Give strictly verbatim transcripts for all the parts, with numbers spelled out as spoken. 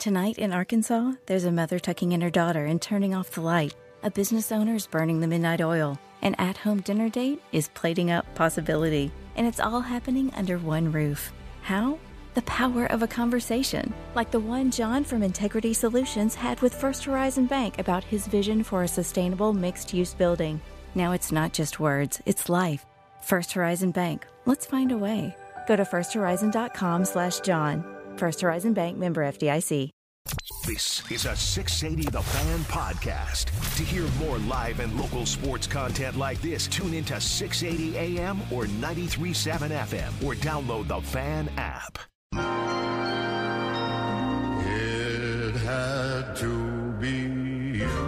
Tonight in Arkansas, there's a mother tucking in her daughter and turning off the light. A business owner's burning the midnight oil. An at-home dinner date is plating up possibility. And it's all happening under one roof. How? The power of a conversation, like the one John from Integrity Solutions had with First Horizon Bank about his vision for a sustainable mixed-use building. Now it's not just words, it's life. First Horizon Bank. Let's find a way. Go to firsthorizon.com slash John. First Horizon Bank, member F D I C. This is a six eighty The Fan podcast. To hear more live and local sports content like this, tune into six eighty A M or ninety-three point seven F M or download the Fan app. It had to be you.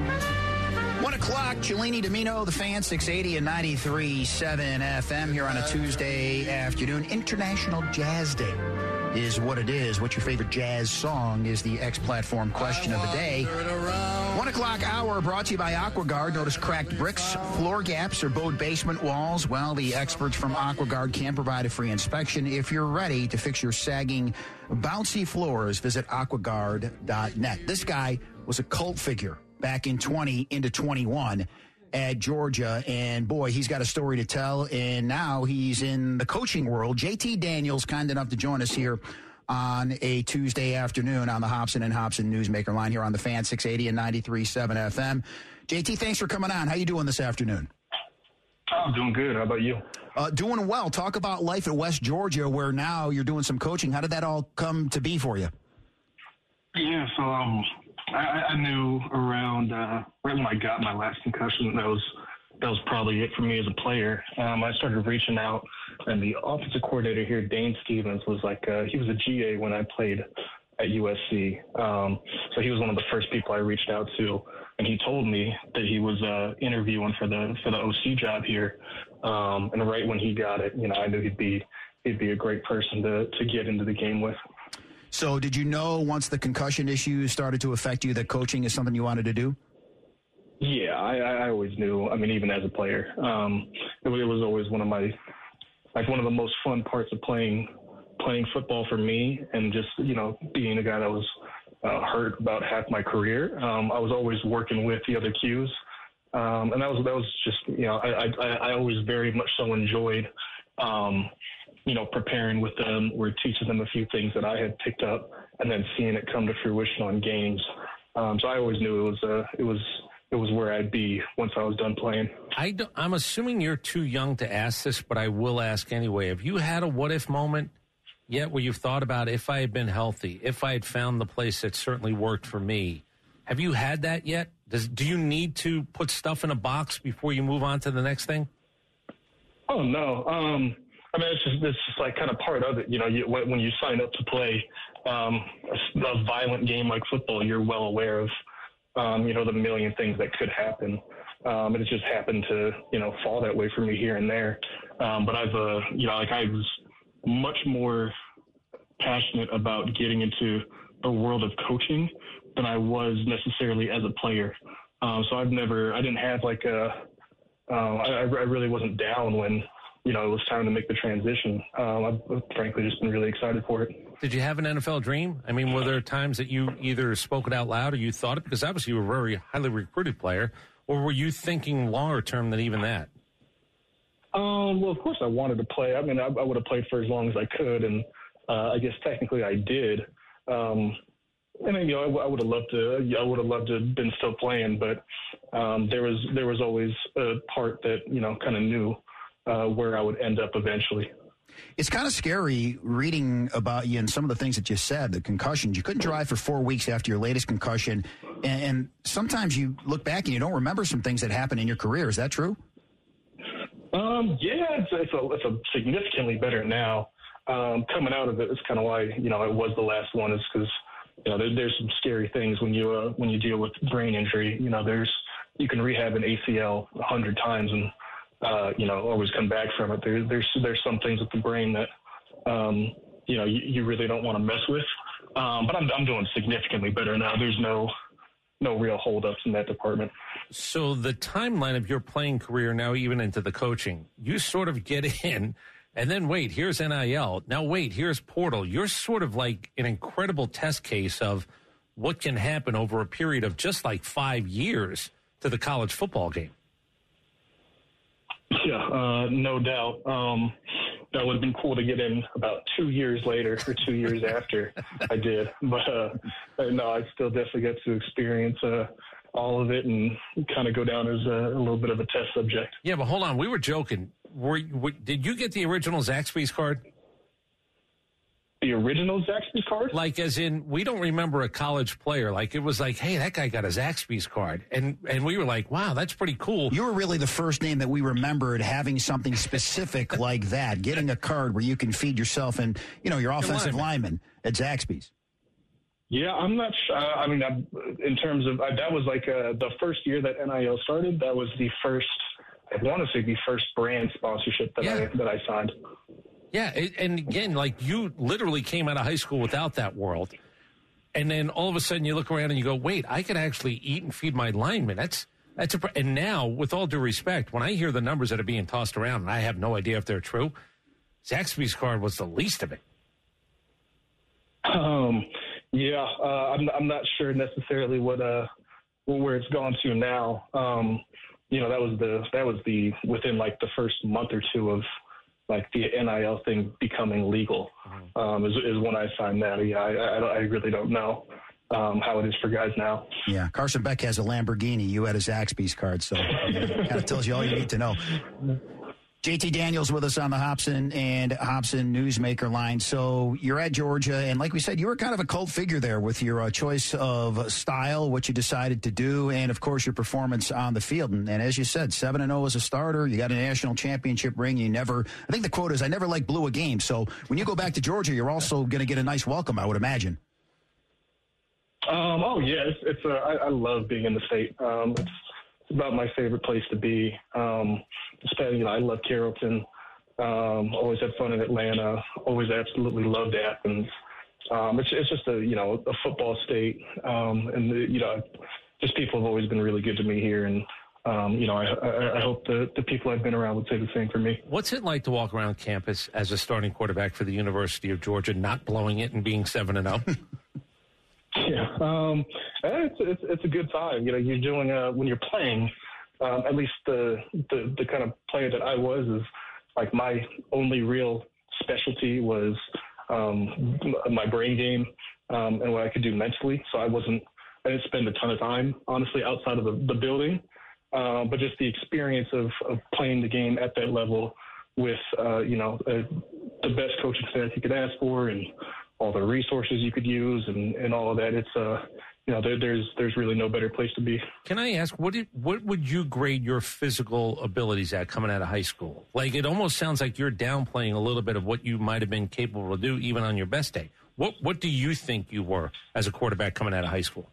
One o'clock, Cellini Domino, the Fan, six eighty and ninety-three point seven F M here on a Tuesday afternoon. International Jazz Day is what it is. What's your favorite jazz song is the X-Platform question of the day. One o'clock hour brought to you by AquaGuard. Notice cracked bricks, floor gaps, or bowed basement walls. Well, the experts from AquaGuard can provide a free inspection. If you're ready to fix your sagging, bouncy floors, visit aqua guard dot net. This guy was a cult figure back in twenty into twenty-one at Georgia, and boy, he's got a story to tell, and now he's in the coaching world. J T Daniels, kind enough to join us here on a Tuesday afternoon on the Hobson and Hobson Newsmaker line here on the Fan, six eighty and ninety-three point seven F M. J T, thanks for coming on. How you doing this afternoon? I'm doing good. How about you? Uh, doing well. Talk about life at West Georgia, where now you're doing some coaching. How did that all come to be for you? Yeah, so um, I, I knew around uh, right when I got my last concussion that was that was probably it for me as a player. Um, I started reaching out, and the offensive coordinator here, Dane Stevens, was like uh, he was a G A when I played at U S C. Um, so he was one of the first people I reached out to, and he told me that he was uh, interviewing for the for the O C job here. Um, and right when he got it, you know, I knew he'd be he'd be a great person to to get into the game with. So did you know once the concussion issues started to affect you that coaching is something you wanted to do? Yeah, I, I always knew. I mean, even as a player, um, it, it was always one of my, like one of the most fun parts of playing, playing football for me, and just, you know, being a guy that was uh, hurt about half my career. Um, I was always working with the other Qs, um, and that was that was just, you know, I I, I always very much so enjoyed. Um, you know, preparing with them or teaching them a few things that I had picked up and then seeing it come to fruition on games. Um, so I always knew it was, uh, it was, it was where I'd be once I was done playing. I don't, I'm assuming you're too young to ask this, but I will ask anyway. Have you had a what-if moment yet where you've thought about if I had been healthy, if I had found the place that certainly worked for me? Have you had that yet? Does, do you need to put stuff in a box before you move on to the next thing? Oh, no. Um, I mean, it's just, it's just like kind of part of it. You know, you, when you sign up to play um, a, a violent game like football, you're well aware of, um, you know, the million things that could happen. Um, and it just happened to, you know, fall that way for me here and there. Um, but I've, uh, you know, like I was much more passionate about getting into the world of coaching than I was necessarily as a player. Um, so I've never, I didn't have like a, uh, I, I really wasn't down when, you know, it was time to make the transition. Um, I've frankly just been really excited for it. Did you have an N F L dream? I mean, were there times that you either spoke it out loud or you thought it? Because obviously you were a very highly recruited player. Or were you thinking longer term than even that? Um, well, of course I wanted to play. I mean, I, I would have played for as long as I could. And uh, I guess technically I did. Um, and, you know, I, I would have loved to, I would have loved to have been still playing. But um, there was there was always a part that, you know, kind of knew Uh, where I would end up eventually. It's kind of scary reading about you and some of the things that you said, the concussions. You couldn't drive for four weeks after your latest concussion, and, and sometimes you look back and you don't remember some things that happened in your career. Is that true? Um, yeah, it's, it's, a, it's a significantly better now. Um, coming out of it, it's kind of why, you know, it was the last one, is because, you know, there, there's some scary things when you uh, when you deal with brain injury. You know, there's you can rehab an A C L a hundred times and Uh, you know, always come back from it. There, there's there's some things with the brain that, um, you know, you, you really don't want to mess with. Um, but I'm I'm doing significantly better now. There's no no real holdups in that department. So the timeline of your playing career now, even into the coaching, you sort of get in And then, wait, here's N I L. Now, wait, here's portal. You're sort of like an incredible test case of what can happen over a period of just like five years to the college football game. Yeah, uh, no doubt. Um, that would have been cool to get in about two years later or two years after I did. But, uh, no, I still definitely get to experience uh, all of it and kind of go down as a, a little bit of a test subject. Yeah, but hold on. We were joking. Were, were did you get the original Zaxby's card? The original Zaxby's card? Like, as in, we don't remember a college player. Like, it was like, hey, that guy got a Zaxby's card. And and we were like, wow, that's pretty cool. You were really the first name that we remembered having something specific like that, getting a card where you can feed yourself and, you know, your offensive lineman at Zaxby's. Yeah, I'm not sure. I mean, I'm, in terms of, I, that was like uh, the first year that N I L started. That was the first, I want to say the first brand sponsorship that, yeah. I, that I signed. Yeah, it, and again, like you literally came out of high school without that world, and then all of a sudden you look around and you go, "Wait, I could actually eat and feed my linemen." That's that's a. And now, with all due respect, when I hear the numbers that are being tossed around, and I have no idea if they're true, Zaxby's card was the least of it. Um, yeah, uh, I'm I'm not sure necessarily what uh where it's gone to now. Um, you know, that was the that was the within like the first month or two of like the N I L thing becoming legal, um, is, is when I signed that. Yeah, I, I, I really don't know um, how it is for guys now. Yeah, Carson Beck has a Lamborghini. You had a Zaxby's card, so it kind of tells you all you need to know. J T Daniels with us on the Hobson and Hobson Newsmaker line. So you're at Georgia, and like we said, you were kind of a cult figure there with your uh, choice of style, what you decided to do, and, of course, your performance on the field. And, and as you said, seven and oh as a starter. You got a national championship ring. You never – I think the quote is, I never, like, blew a game. So when you go back to Georgia, you're also going to get a nice welcome, I would imagine. Um, oh, yeah. It's, it's uh, I, I love being in the state. Um, it's about my favorite place to be. Um, especially, you know, I love Carrollton. Um, always had fun in Atlanta. Always absolutely loved Athens. Um, it's, it's just a, you know, a football state. Um, and, the, you know, just people have always been really good to me here. And, um, you know, I, I, I hope the, the people I've been around would say the same for me. What's it like to walk around campus as a starting quarterback for the University of Georgia, not blowing it and being seven and oh? Yeah, um, it's, it's it's a good time. You know, you're doing uh, when you're playing. Um, at least the, the the kind of player that I was is like my only real specialty was um, my brain game um, and what I could do mentally. So I wasn't. I didn't spend a ton of time, honestly, outside of the, the building. Uh, but just the experience of, of playing the game at that level with uh, you know uh, the best coaching staff you could ask for and all the resources you could use and, and all of that. It's, uh, you know, there, there's there's really no better place to be. Can I ask, what did, what would you grade your physical abilities at coming out of high school? Like, it almost sounds like you're downplaying a little bit of what you might have been capable to do even on your best day. What what do you think you were as a quarterback coming out of high school?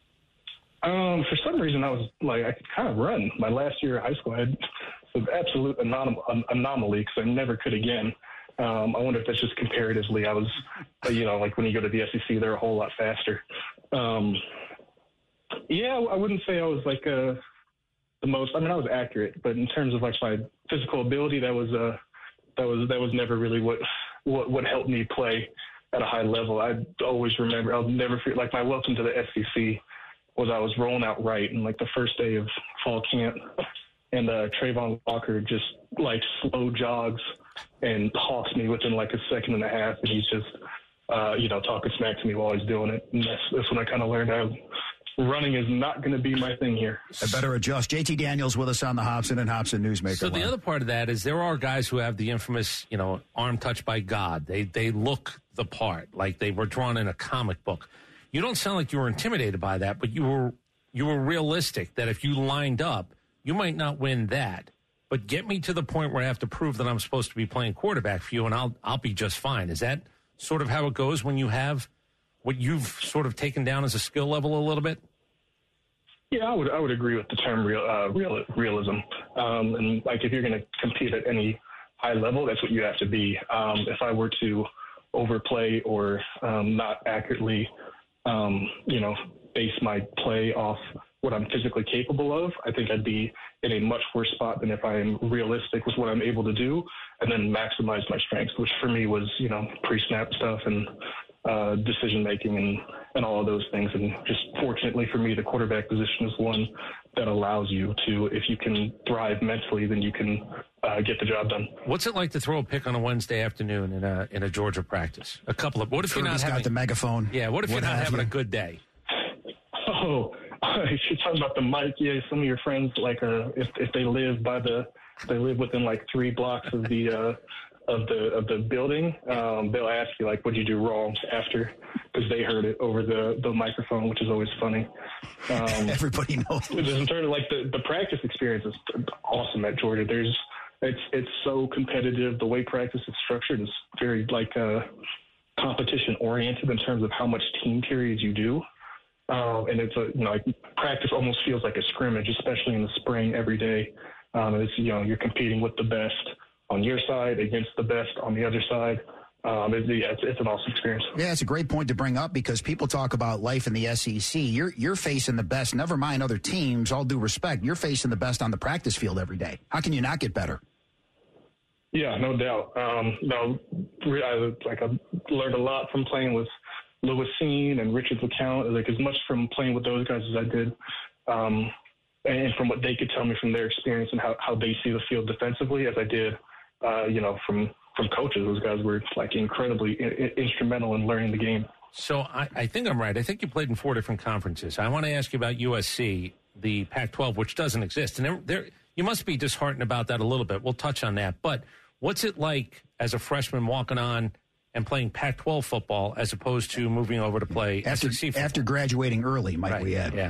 Um, for some reason, I was like, I could kind of run. My last year of high school, I had an absolute anom- anomaly because I never could again. Um, I wonder if that's just comparatively. I was, you know, like when you go to the S E C, they're a whole lot faster. Um, yeah, I wouldn't say I was like uh, the most. I mean, I was accurate, but in terms of like my physical ability, that was uh, that was that was never really what what what helped me play at a high level. I always remember. I'll never forget. Like my welcome to the S E C was I was rolling out right, and like the first day of fall camp, and uh, Trayvon Walker just like slow jogs and hawks me within like a second and a half, and he's just, uh, you know, talking smack to me while he's doing it. And that's, that's when I kind of learned how running is not going to be my thing here. I better adjust. J T Daniels with us on the Hobson and Hobson Newsmaker. So the line. other part of that is there are guys who have the infamous, you know, arm touched by God. They they look the part, like they were drawn in a comic book. You don't sound like you were intimidated by that, but you were you were realistic that if you lined up, you might not win that. But get me to the point where I have to prove that I'm supposed to be playing quarterback for you, and I'll I'll be just fine. Is that sort of how it goes when you have what you've sort of taken down as a skill level a little bit? Yeah, I would I would agree with the term real, uh, real realism. Um, and like if you're going to compete at any high level, that's what you have to be. Um, if I were to overplay or um, not accurately, um, you know, base my play off what I'm physically capable of, I think I'd be in a much worse spot than if I'm realistic with what I'm able to do and then maximize my strengths, which for me was, you know, pre-snap stuff and uh, decision-making and, and all of those things. And just fortunately for me, the quarterback position is one that allows you to, if you can thrive mentally, then you can uh, get the job done. What's it like to throw a pick on a Wednesday afternoon in a in a Georgia practice? A couple of, what if Kirby's you're not having, got the megaphone. Yeah, what if what you're not having you? a good day? Oh, if you're talking about the mic, yeah, some of your friends, like, uh, if if they live by the, they live within like three blocks of the uh, of the of the building, um, they'll ask you like, "What'd you do wrong?" after, because they heard it over the, the microphone, which is always funny. Um, Everybody knows. Just in terms of like the, the practice experience is awesome at Georgia. There's it's it's so competitive. The way practice is structured is very like uh, competition oriented in terms of how much team periods you do. Um, and it's a, you know, like practice almost feels like a scrimmage, especially in the spring every day. Um, it's, you know, you're competing with the best on your side against the best on the other side. Um, it, yeah, it's, it's an awesome experience. Yeah, it's a great point to bring up because people talk about life in the S E C. You're, you're facing the best, never mind other teams, all due respect. You're facing the best on the practice field every day. How can you not get better? Yeah, no doubt. Um, no, I, like I've learned a lot from playing with Lewis Cine and Richard LeCount, like as much from playing with those guys as I did, um, and from what they could tell me from their experience and how, how they see the field defensively as I did, uh, you know, from, from coaches. Those guys were like incredibly I- instrumental in learning the game. So I, I think I'm right. I think you played in four different conferences. I want to ask you about U S C, the Pac twelve, which doesn't exist. And there, there, you must be disheartened about that a little bit. We'll touch on that. But what's it like as a freshman walking on and playing Pac twelve football as opposed to moving over to play after, S E C football? After graduating early, might right. we add. Yeah.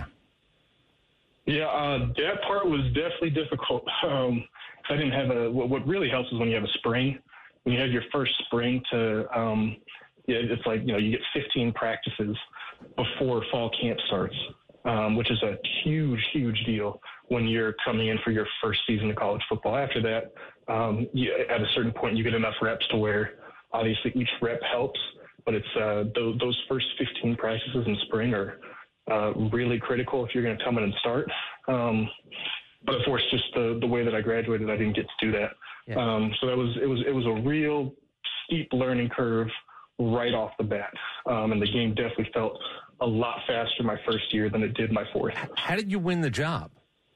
Yeah, uh, that part was definitely difficult. Um, I didn't have a, what, what really helps is when you have a spring, when you have your first spring to, um, yeah, it's like, you know, you get fifteen practices before fall camp starts, um, which is a huge, huge deal when you're coming in for your first season of college football. After that, um, you, at a certain point, you get enough reps to where obviously each rep helps, but it's uh, those, those first fifteen practices in spring are uh, really critical if you're going to come in and start. Um, but of course, just the, the way that I graduated, I didn't get to do that. Yeah. Um, so that was it was it was a real steep learning curve right off the bat, um, and the game definitely felt a lot faster my first year than it did my fourth. How did you win the job?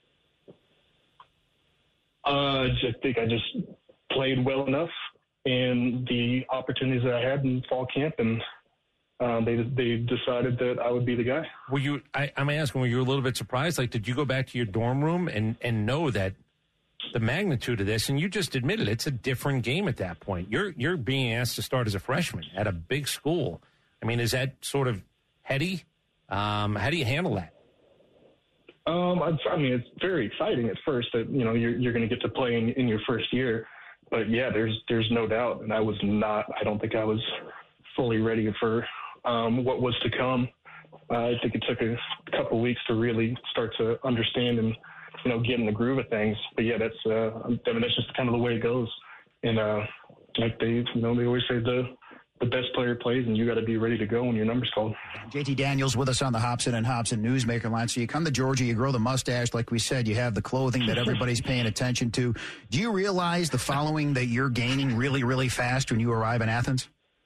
Uh, I just think I just played well enough, and the opportunities that I had in fall camp, and um, they they decided that I would be the guy. Were you? I, I'm asking. Were you a little bit surprised? Like, did you go back to your dorm room and and know that the magnitude of this? And you just admitted it's a different game at that point. You're you're being asked to start as a freshman at a big school. I mean, is that sort of heady? Um, how do you handle that? Um, I, I mean, it's very exciting at first that, you know, you're, you're going to get to play in, in your first year. But, yeah, there's there's no doubt. And I was not – I don't think I was fully ready for um, what was to come. Uh, I think it took a couple of weeks to really start to understand and, you know, get in the groove of things. But, yeah, that's uh, – I mean, that's just kind of the way it goes. And, uh, like they – you know, they always say the – the best player plays, and you got to be ready to go when your number's called. J T Daniels with us on the Hobson and Hobson Newsmaker line. So you come to Georgia, you grow the mustache, like we said, you have the clothing that everybody's paying attention to. Do you realize the following that you're gaining really, really fast when you arrive in Athens?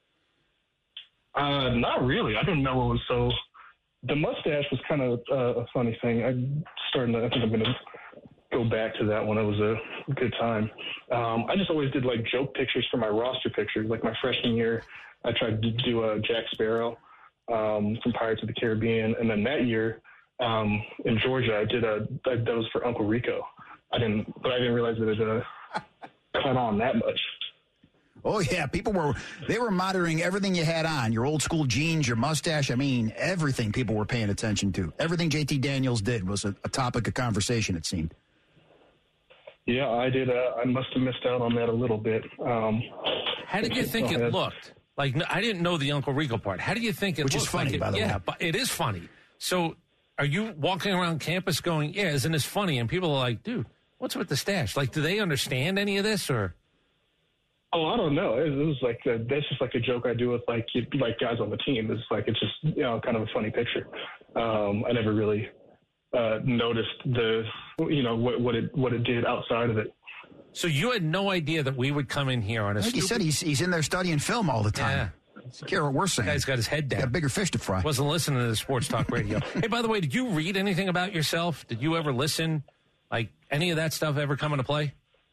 Uh, not really. I didn't know it was so. The mustache was kind of uh, a funny thing. I'm starting to, I think I'm going to go back to that one. It was a good time. Um, I just always did like joke pictures for my roster pictures. Like my freshman year, I tried to do a Jack Sparrow um, from Pirates of the Caribbean. And then that year um, in Georgia, I did a, that was for Uncle Rico. I didn't, but I didn't realize that it uh, cut on that much. Oh, yeah. People were, they were monitoring everything you had on, your old school jeans, your mustache. I mean, everything people were paying attention to. Everything J T Daniels did was a, a topic of conversation, it seemed. Yeah, I did. Uh, I must have missed out on that a little bit. Um, How did you think it looked? Like, I didn't know the Uncle Rico part. How do you think it Which looked? Which is funny, like it, by the yeah, way. Yeah, but it is funny. So are you walking around campus going, yeah, isn't this funny? And people are like, dude, what's with the stash? Like, do they understand any of this? Or? Oh, I don't know. It, it was like, a, that's just like a joke I do with like, like guys on the team. It's like, it's just, you know, kind of a funny picture. Um, I never really uh, noticed the, you know, what, what it what it did outside of it. So you had no idea that we would come in here on a Like you stupid... said, he's he's in there studying film all the time. Yeah. Care what we're saying. The guy's got his head down. Got bigger fish to fry. Wasn't listening to the sports talk radio. Hey, by the way, did you read anything about yourself? Did you ever listen? Like, any of that stuff ever come into play?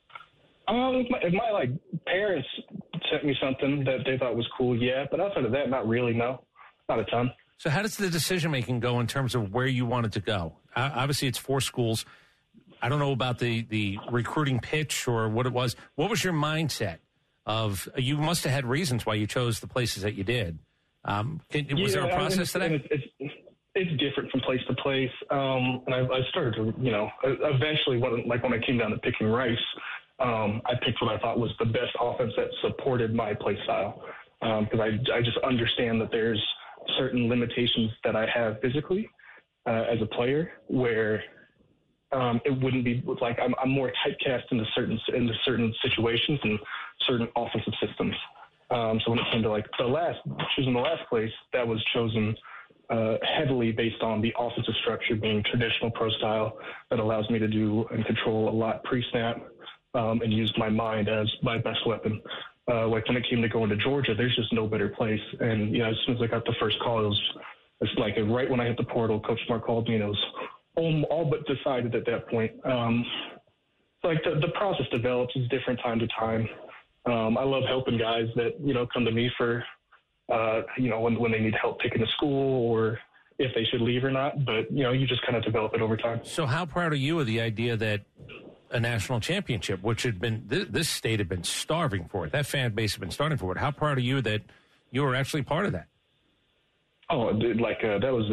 Um, if my, if my like parents sent me something that they thought was cool, yeah. But outside of that, not really. No, not a ton. So how does the decision making go in terms of where you wanted to go? Uh, obviously, it's four schools. I don't know about the the recruiting pitch or what it was. What was your mindset of? You must have had reasons why you chose the places that you did. Um, can, was yeah, there a process to that? It's, it's, it's different from place to place. Um, and I, I started to, you know, eventually, when, like when I came down to picking Rice, um, I picked what I thought was the best offense that supported my play style. Because um, I, I just understand that there's certain limitations that I have physically uh, as a player where um, it wouldn't be like I'm, I'm more typecast into certain into certain situations and certain offensive systems. Um, so when it came to like the last choosing the last place, that was chosen uh, heavily based on the offensive structure being traditional pro style that allows me to do and control a lot pre-snap um, and use my mind as my best weapon. Uh, like when it came to going to Georgia, there's just no better place. And, you know, as soon as I got the first call, it was it's like right when I hit the portal, Coach Smart called me and it was all, all but decided at that point. Um, like the, the process develops is different time to time. Um, I love helping guys that, you know, come to me for, uh, you know, when, when they need help picking a school or if they should leave or not. But, you know, you just kind of develop it over time. So how proud are you of the idea that a national championship, which had been, th- this state had been starving for it. That fan base had been starving for it. How proud are you that you were actually part of that? Oh, dude, like uh, that was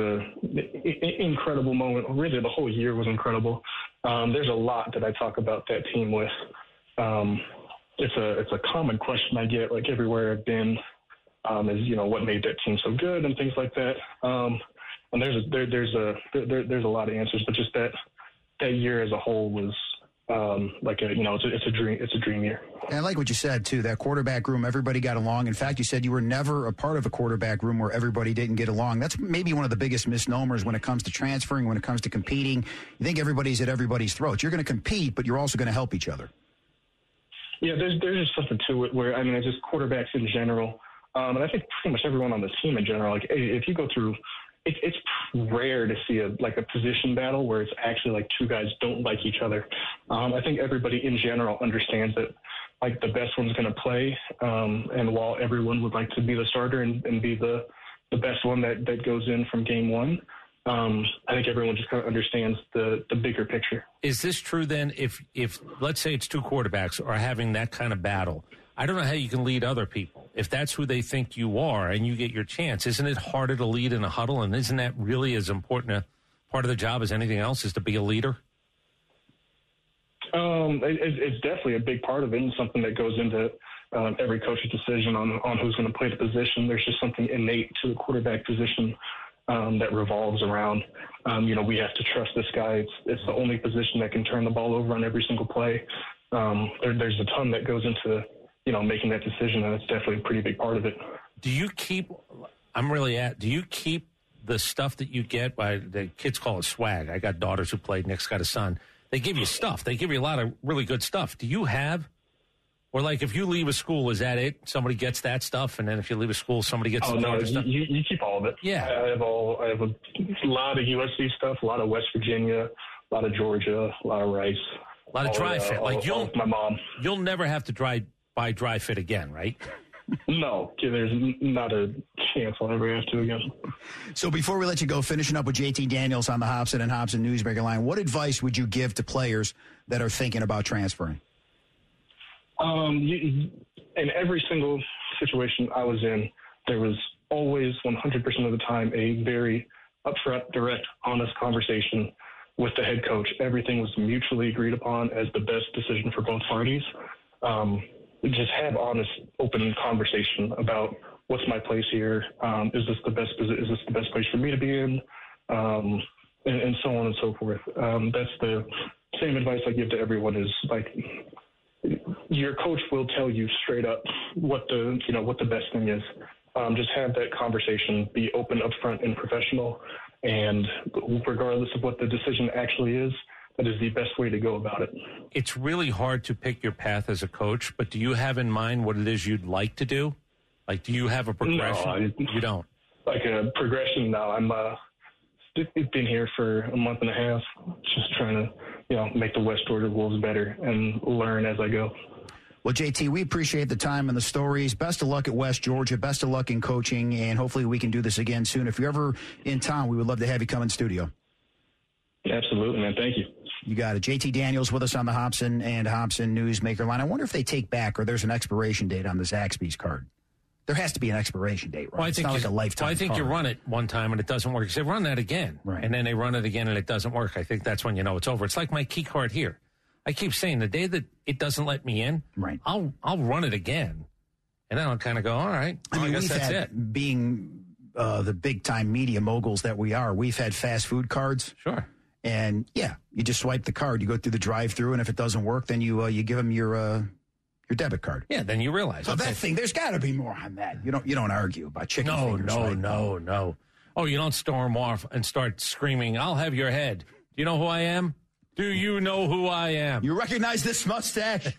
a incredible moment. Really, the whole year was incredible. Um, there's a lot that I talk about that team with. Um, it's a it's a common question I get like everywhere I've been. Um, is you know what made that team so good and things like that. Um, and there's a, there, there's a there, there's a lot of answers, but just that that year as a whole was. Um, like a, you know, it's a, it's a dream. It's a dream year. And I like what you said too. That quarterback room, everybody got along. In fact, you said you were never a part of a quarterback room where everybody didn't get along. That's maybe one of the biggest misnomers when it comes to transferring, when it comes to competing. You think everybody's at everybody's throats. You're going to compete, but you're also going to help each other. Yeah, there's there's just something to it where I mean, it's just quarterbacks in general, um, and I think pretty much everyone on the team in general. Like, if you go through. It, it's rare to see a like a position battle where it's actually like two guys don't like each other. Um, I think everybody in general understands that like the best one's going to play, um, and while everyone would like to be the starter and, and be the, the best one that, that goes in from game one, um, I think everyone just kind of understands the, the bigger picture. Is this true then? If if let's say it's two quarterbacks are having that kind of battle, I don't know how you can lead other people. If that's who they think you are and you get your chance, isn't it harder to lead in a huddle? And isn't that really as important a part of the job as anything else is to be a leader? Um, it, it's definitely a big part of it and something that goes into um, every coach's decision on, on who's going to play the position. There's just something innate to the quarterback position um, that revolves around, um, you know, we have to trust this guy. It's, it's the only position that can turn the ball over on every single play. Um, there, there's a ton that goes into you know, making that decision, and it's definitely a pretty big part of it. Do you keep, I'm really at, do you keep the stuff that you get by, the kids call it swag. I got daughters who played, Nick's got a son. They give you stuff. They give you a lot of really good stuff. Do you have, or like if you leave a school, is that it? Somebody gets that stuff, and then if you leave a school, somebody gets oh, the no, other stuff? You, you keep all of it. Yeah. I have all, I have a lot of U S C stuff, a lot of West Virginia, a lot of Georgia, a lot of Rice. A lot of dry uh, fit. Like all, you'll, all my mom. You'll never have to dry, buy dry fit again, right? No, there's not a chance I'll ever have to again. So before we let you go, finishing up with J T Daniels on the Hobson and Hobson Newsmaker line, what advice would you give to players that are thinking about transferring? Um, you, in every single situation I was in, there was always one hundred percent of the time a very upfront, direct, honest conversation with the head coach. Everything was mutually agreed upon as the best decision for both parties. Um, just have honest, open conversation about what's my place here. Um, is this the best? Is this the best place for me to be in? Um, and, and so on and so forth. Um, that's the same advice I give to everyone. Is like your coach will tell you straight up what the you know what the best thing is. Um, just have that conversation. Be open, upfront, and professional. And regardless of what the decision actually is, that is the best way to go about it. It's really hard to pick your path as a coach, but do you have in mind what it is you'd like to do? Like, do you have a progression? No, I, you don't. Like a progression, no. I'm uh, been here for a month and a half, just trying to, you know, make the West Georgia Wolves better and learn as I go. Well, J T, we appreciate the time and the stories. Best of luck at West Georgia. Best of luck in coaching, and hopefully we can do this again soon. If you're ever in town, we would love to have you come in studio. Absolutely, man. Thank you. You got it. J T Daniels with us on the Hobson and Hobson Newsmaker line. I wonder if they take back or there's an expiration date on the Zaxby's card. There has to be an expiration date, right? Well, I it's think not you, like a lifetime well, I think card. you run it one time and it doesn't work. They run that again, right. And then they run it again and it doesn't work. I think that's when you know it's over. It's like my key card here. I keep saying the day that it doesn't let me in, right. I'll I'll run it again, and then I'll kind of go, all right. Well, I mean, I guess we've that's had, it. Being uh, the big-time media moguls that we are, we've had fast food cards. Sure. And, yeah, you just swipe the card. You go through the drive-through, and if it doesn't work, then you uh, you give them your uh, your debit card. Yeah, then you realize. So okay. that thing, there's got to be more on that. You don't you don't argue about chicken No, fingers. no, right? no, no. Oh, you don't storm off and start screaming, I'll have your head. Do you know who I am? Do you know who I am? You recognize this mustache?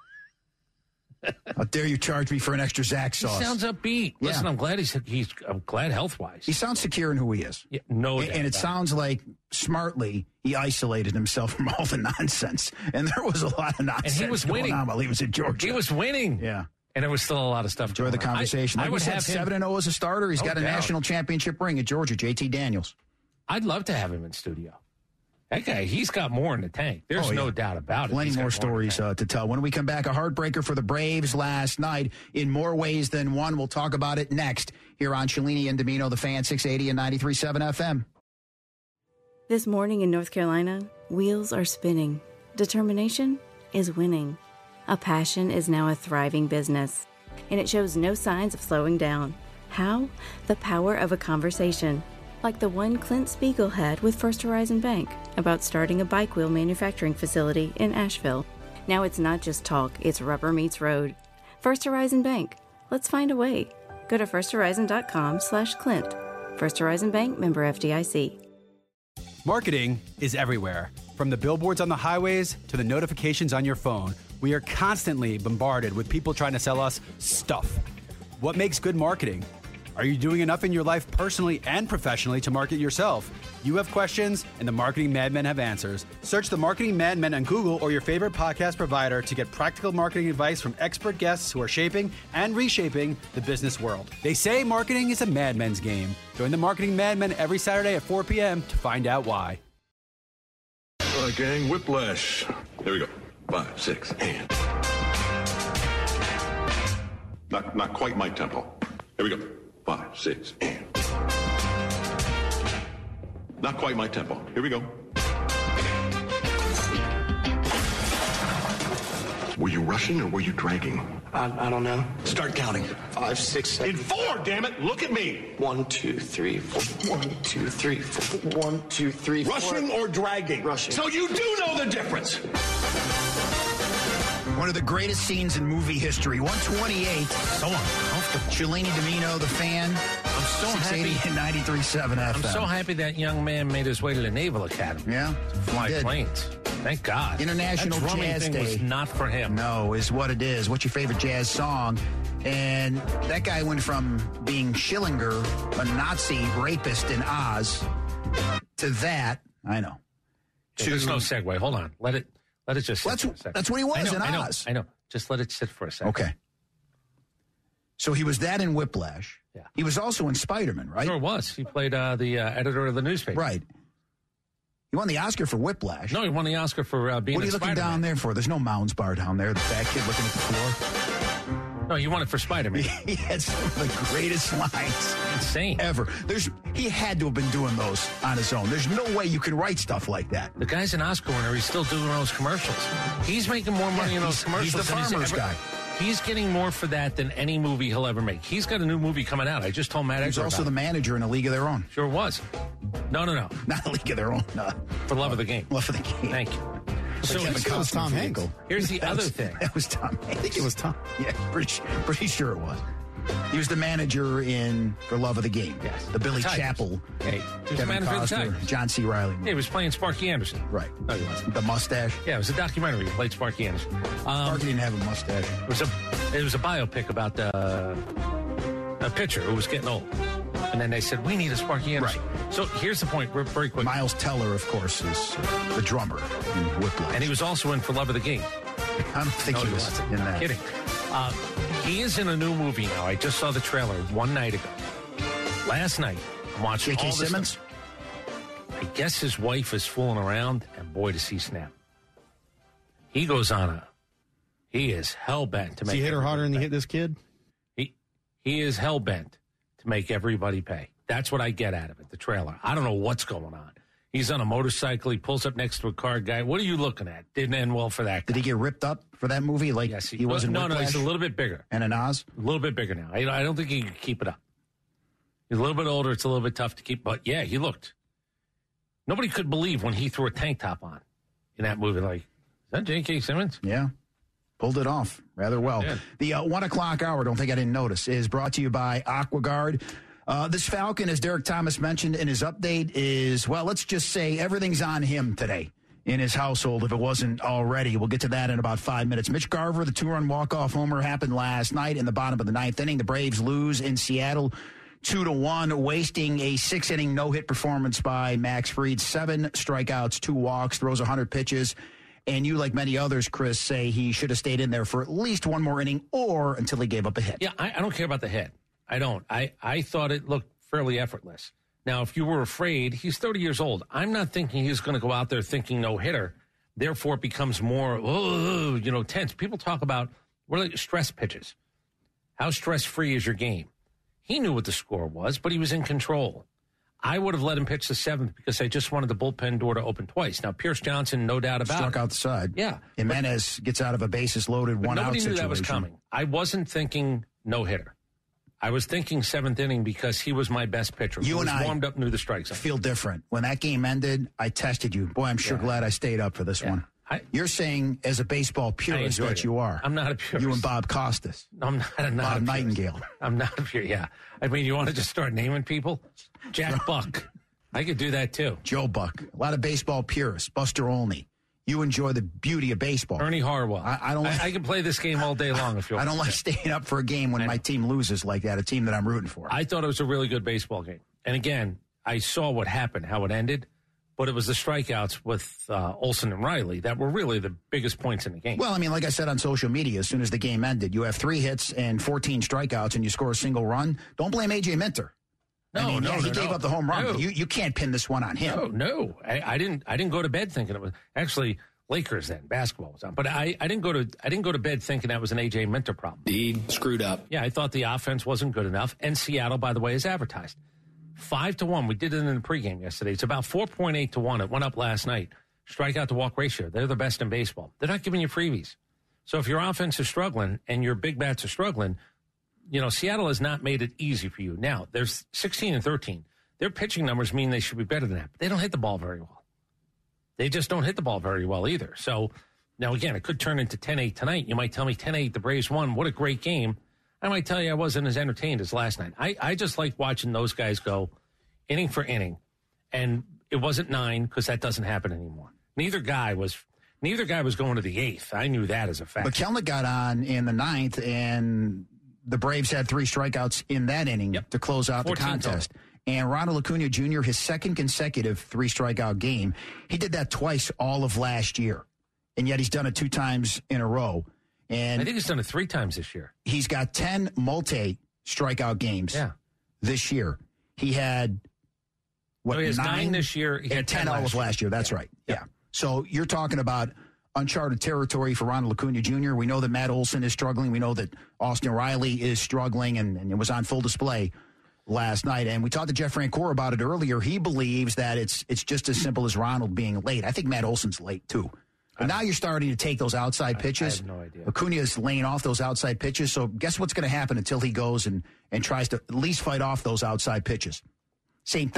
How dare you charge me for an extra Zax sauce? He sounds upbeat. Yeah. Listen, I'm glad he's he's I'm glad health wise. He sounds secure in who he is. Yeah, no, and, and it sounds like smartly he isolated himself from all the nonsense. And there was a lot of nonsense and he was going winning. on while he was in Georgia. He was winning. Yeah. And there was still a lot of stuff. Enjoy the conversation. I, like I would we said, have him, seven and zero as a starter. He's no got a doubt. national championship ring at Georgia. J T Daniels. I'd love to have him in studio. That guy, he's got more in the tank. There's oh, yeah. no doubt about it. Plenty He's more got stories uh, to tell. When we come back, a heartbreaker for the Braves last night in more ways than one. We'll talk about it next here on Cellini and Domino, the Fan, six eighty and ninety-three point seven F M. This morning in North Carolina, wheels are spinning. Determination is winning. A passion is now a thriving business, and it shows no signs of slowing down. How? The power of a conversation, like the one Clint Spiegel had with First Horizon Bank about starting a bike wheel manufacturing facility in Asheville. Now it's not just talk, it's rubber meets road. First Horizon Bank. Let's find a way. Go to firsthorizon.com slash Clint. First Horizon Bank, member F D I C. Marketing is everywhere. From the billboards on the highways to the notifications on your phone, we are constantly bombarded with people trying to sell us stuff. What makes good marketing? Are you doing enough in your life personally and professionally to market yourself? You have questions, and the Marketing Madmen have answers. Search the Marketing Madmen on Google or your favorite podcast provider to get practical marketing advice from expert guests who are shaping and reshaping the business world. They say marketing is a madman's game. Join the Marketing Madmen every Saturday at four p.m. to find out why. All right, gang, whiplash. Here we go. Five, six, and. Not, not quite my tempo. Here we go. Five, six, and. Not quite my tempo. Here we go. Were you rushing or were you dragging? I, I don't know. Start counting. Five, six, seven. In four, damn it! Look at me! One, two, three, four. One, two, three, four. One, two, three, four. Rushing or dragging? Rushing. So you do know the difference! One of the greatest scenes in movie history. one twenty-eight. So uncomfortable. Cellini Domino, the Fan. I'm so happy. and ninety-three point seven F M. I'm so happy that young man made his way to the Naval Academy. Yeah. To fly he did. planes. Thank God. International that drumming Jazz thing Day. was not for him. No, is what it is. What's your favorite jazz song? And that guy went from being Schillinger, a Nazi rapist in Oz, to that. I know. Yeah, there's no segue. Hold on. Let it let it just sit That's, for a second. that's what he was I know, in I know, Oz. I know. Just let it sit for a second. Okay. So he was that in Whiplash. Yeah. He was also in Spider-Man, right? Sure was. He played uh, the uh, editor of the newspaper. Right. He won the Oscar for Whiplash. No, he won the Oscar for uh, being What are you in looking Spider-Man. down there for? There's no Mounds bar down there. The fat kid looking at the floor. No, he won it for Spider-Man. He had some of the greatest lines Insane. ever. There's he had to have been doing those on his own. There's no way you can write stuff like that. The guy's an Oscar winner. He's still doing those commercials. He's making more money Yeah, in those he's- commercials. he's the than farmer's ever, guy. He's getting more for that than any movie he'll ever make. He's got a new movie coming out. I just told Matt He's Egger also about the it. manager in A League of Their Own. Sure was. No, no, no. Not A League of Their Own. Uh, For love of the game. love of the game. Thank you. So Kevin here's, it was Costner Tom movie. Hankel. here's the That other was- thing. That was Tom. I think it was Tom. Yeah, pretty, pretty sure it was. He was the manager in For Love of the Game. Yes. The Billy Tigers. Chappell, Hey, he was the Kevin manager of the Costner, Tigers. John C. Reilly. Yeah, he was playing Sparky Anderson. Right. No, he wasn't. The mustache. Yeah, it was a documentary. He played Sparky Anderson. Um, Sparky didn't have a mustache. It was a it was a biopic about uh, a pitcher who was getting old, and then they said we need a Sparky Anderson. Right. So here's the point, very very quick. Miles Teller, of course, is the drummer in Whiplash. And he was also in For Love of the Game. I don't think No, he he was wasn't. in that. Kidding. Uh, he is in a new movie now. I just saw the trailer one night ago. Last night, I'm watching J K. all this Simmons? stuff. I guess his wife is fooling around, and boy, does he snap. He goes on a. He is hell bent to Does make. he hit her harder than he pay. hit this kid? He he is hell bent to make everybody pay. That's what I get out of it. The trailer. I don't know what's going on. He's on a motorcycle. He pulls up next to a car guy. What are you looking at? Didn't end well for that guy. Did he get ripped up for that movie? Like Yes, he, he wasn't No, no, Whiplash he's a little bit bigger. and an Oz? A little bit bigger now. I, I don't think he can keep it up. He's a little bit older. It's a little bit tough to keep. But yeah, he looked. Nobody could believe when he threw a tank top on in that movie. Like, is that J K. Simmons? Yeah. Pulled it off rather well. Yeah. The uh, one o'clock hour, don't think I didn't notice, is brought to you by AquaGuard. Uh, this Falcon, as Derek Thomas mentioned in his update, is, well, let's just say everything's on him today in his household if it wasn't already. We'll get to that in about five minutes. Mitch Garver, the two-run walk-off homer, happened last night in the bottom of the ninth inning. The Braves lose in Seattle two to one, wasting a six-inning no-hit performance by Max Fried. Seven strikeouts, two walks, throws one hundred pitches. And you, like many others, Chris, say he should have stayed in there for at least one more inning or until he gave up a hit. Yeah, I, I don't care about the hit. I don't. I, I thought it looked fairly effortless. Now, if you were afraid, he's thirty years old. I'm not thinking he's going to go out there thinking no-hitter. Therefore, it becomes more, oh, you know, tense. People talk about what are stress pitches. How stress-free is your game? He knew what the score was, but he was in control. I would have let him pitch the seventh because I just wanted the bullpen door to open twice. Now, Pierce Johnson, no doubt about Struck it. out the side. Yeah. Jimenez gets out of a bases-loaded one-out Nobody situation. knew that was coming. I wasn't thinking no-hitter. I was thinking seventh inning because he was my best pitcher. You He and was I warmed up, knew the strike zone. feel different. When that game ended, I tested you. Boy, I'm sure Yeah. glad I stayed up for this Yeah. one. I- You're saying, as a baseball purist, enjoyed that it. you are. I'm not a purist. You and Bob Costas. I'm not, I'm not Bob a purist. Nightingale. I'm not a purist, yeah. I mean, you want to just start naming people? Jack Buck. I could do that, too. Joe Buck. A lot of baseball purists. Buster Olney. You enjoy the beauty of baseball. Ernie Harwell. I, I don't like, I, I can play this game all day long if you I want. don't like staying up for a game when I my know. team loses like that, a team that I'm rooting for. I thought it was a really good baseball game. And again, I saw what happened, how it ended, but it was the strikeouts with uh, Olsen and Riley that were really the biggest points in the game. Well, I mean, like I said on social media, as soon as the game ended, you have three hits and fourteen strikeouts and you score a single run. Don't blame A J Minter. No, I mean, no, yeah, he no, gave no. up the home run. No. But you, you can't pin this one on him. No, no. I, I didn't I didn't go to bed thinking it was actually Lakers then, basketball was on. But I, I didn't go to I didn't go to bed thinking that was an A J Minter problem. He screwed up. Yeah, I thought the offense wasn't good enough. And Seattle, by the way, is advertised. Five to one. We did it in the pregame yesterday. It's about four point eight to one. It went up last night. Strikeout to walk ratio. They're the best in baseball. They're not giving you freebies. So if your offense is struggling and your big bats are struggling, you know, Seattle has not made it easy for you. Now, there's sixteen and thirteen. Their pitching numbers mean they should be better than that. But they don't hit the ball very well. They just don't hit the ball very well either. So now, again, it could turn into ten eight tonight. You might tell me ten eight, the Braves won. What a great game. I might tell you I wasn't as entertained as last night. I, I just like watching those guys go inning for inning. And it wasn't nine because that doesn't happen anymore. Neither guy was neither guy was going to the eighth. I knew that as a fact. But Kelnick got on in the ninth, and the Braves had three strikeouts in that inning Yep. to close out the contest. total. And Ronald Acuna Junior, his second consecutive three strikeout game, he did that twice all of last year. And yet he's done it two times in a row. And I think he's done it three times this year. he's got ten multi strikeout games Yeah. this year. He had what So he has nine, nine this year. He and had ten, ten all last of last year. That's Yeah. right. Yeah. So you're talking about uncharted territory for Ronald Acuna Junior We know that Matt Olson is struggling. We know that Austin Riley is struggling, and, and it was on full display last night. And we talked to Jeff Francoeur about it earlier. He believes that it's it's just as simple as Ronald being late. I think Matt Olson's late too. But now you're starting to take those outside pitches. I have no idea. Acuna is laying off those outside pitches. So guess what's going to happen until he goes and, and tries to at least fight off those outside pitches? Same thing.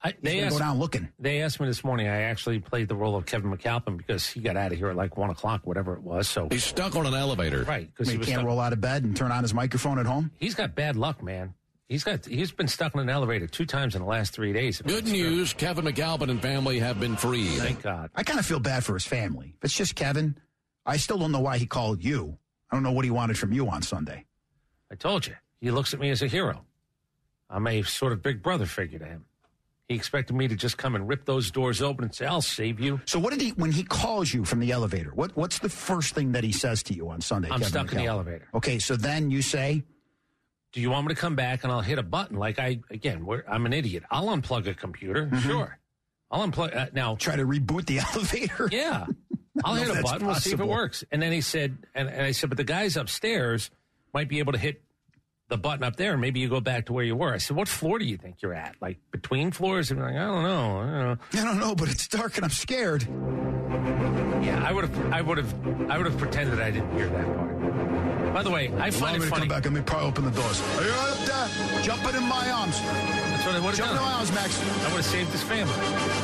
I, He's they going to asked, go down looking. They asked me this morning. I actually played the role of Kevin McAlpin because he got out of here at like one o'clock, whatever it was. So he's stuck on an elevator, right? Because he, he can't stuck. roll out of bed and turn on his microphone at home. He's got bad luck, man. He's got he's been stuck in an elevator two times in the last three days. Good news, true. Kevin McAlpin and family have been freed. Thank God. I kind of feel bad for his family. If it's just Kevin, I still don't know why he called you. I don't know what he wanted from you on Sunday. I told you. He looks at me as a hero. I'm a sort of big brother figure to him. He expected me to just come and rip those doors open and say, I'll save you. So what did he, when he calls you from the elevator, what what's the first thing that he says to you on Sunday? I'm Kevin stuck McAlpin? in the elevator. Okay, so then you say, do you want me to come back and I'll hit a button? Like I, again, we're, I'm an idiot. I'll unplug a computer. Mm-hmm. Sure. I'll unplug. Uh, now. Try to reboot the elevator? Yeah. I'll hit a button. Possible. We'll see if it works. And then he said, and, and I said, but the guys upstairs might be able to hit the button up there, and maybe you go back to where you were. I said, what floor do you think you're at? Like between floors? And like, I don't know. I don't know. I don't know, but it's dark and I'm scared. Yeah, I would have, I would have, I would have pretended I didn't hear that part. By the way, I find Allow it me funny. To come back. Let me probably open the doors. Are you up there? Jumping in my arms. That's what I would have done. Jump in my arms, Max. I would have saved his family.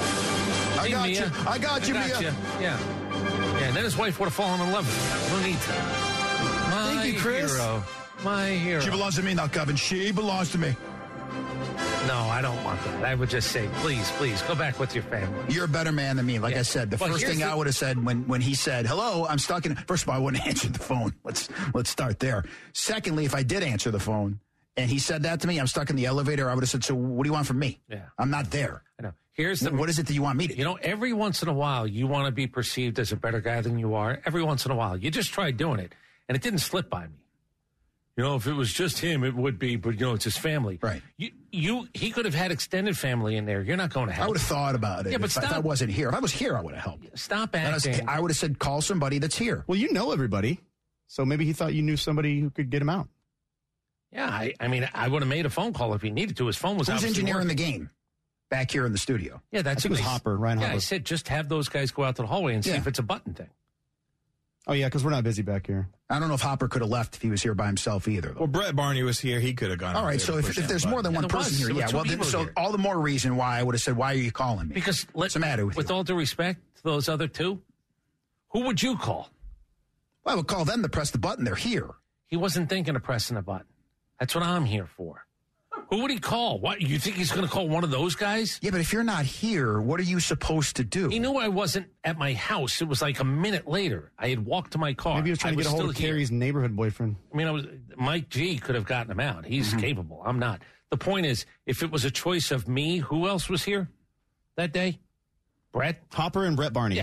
I hey, got Mia. you. I got you, I got Mia. You. Yeah. Yeah. And then his wife would have fallen in love with him. Who needs that? My Thank you, Chris. Hero. My hero. She belongs to me now, Kevin. She belongs to me. No, I don't want that. I would just say, please, please, go back with your family. You're a better man than me. Like yeah. I said, the well, first thing the... I would have said when, when he said, hello, I'm stuck in... First of all, I wouldn't answer the phone. Let's let's start there. Secondly, if I did answer the phone and he said that to me, I'm stuck in the elevator, I would have said, so what do you want from me? Yeah. I'm not there. I know. Here's the... What is it that you want me to do? You know, every once in a while, you want to be perceived as a better guy than you are. Every once in a while. You just tried doing it, and it didn't slip by me. You know, if it was just him, it would be, but, you know, it's his family. Right. You, you, he could have had extended family in there. You're not going to help. I would have thought about it. Yeah, but if, stop. I, if I wasn't here. If I was here, I would have helped. Stop acting. I, was, I would have said, call somebody that's here. Well, you know everybody, so maybe he thought you knew somebody who could get him out. Yeah, I, I mean, I would have made a phone call if he needed to. His phone was Who's engineering working. the game? Back here in the studio. Yeah, that's I think it was Hopper, Ryan yeah, Hopper. I said just have those guys go out to the hallway and see yeah. if it's a button thing. Oh, yeah, because we're not busy back here. I don't know if Hopper could have left if he was here by himself either. Though. Well, Brett Barney was here. He could have gone. All right, so if, if there's more than yeah, one person was. here, there yeah, well, then, so here. all the more reason why I would have said, why are you calling me? Because let, what's the matter with, with you? all due respect to those other two, who would you call? Well, I would call them to press the button. They're here. He wasn't thinking of pressing a button. That's what I'm here for. Who would he call? What, you think he's going to call one of those guys? Yeah, but if you're not here, what are you supposed to do? He knew I wasn't at my house. It was like a minute later. I had walked to my car. Maybe he was trying I to get a hold of here. Carrie's neighborhood boyfriend. I mean, I was Mike G could have gotten him out. He's mm-hmm. capable. I'm not. The point is, if it was a choice of me, who else was here that day? Brett? Hopper and Brett Barney. Yeah.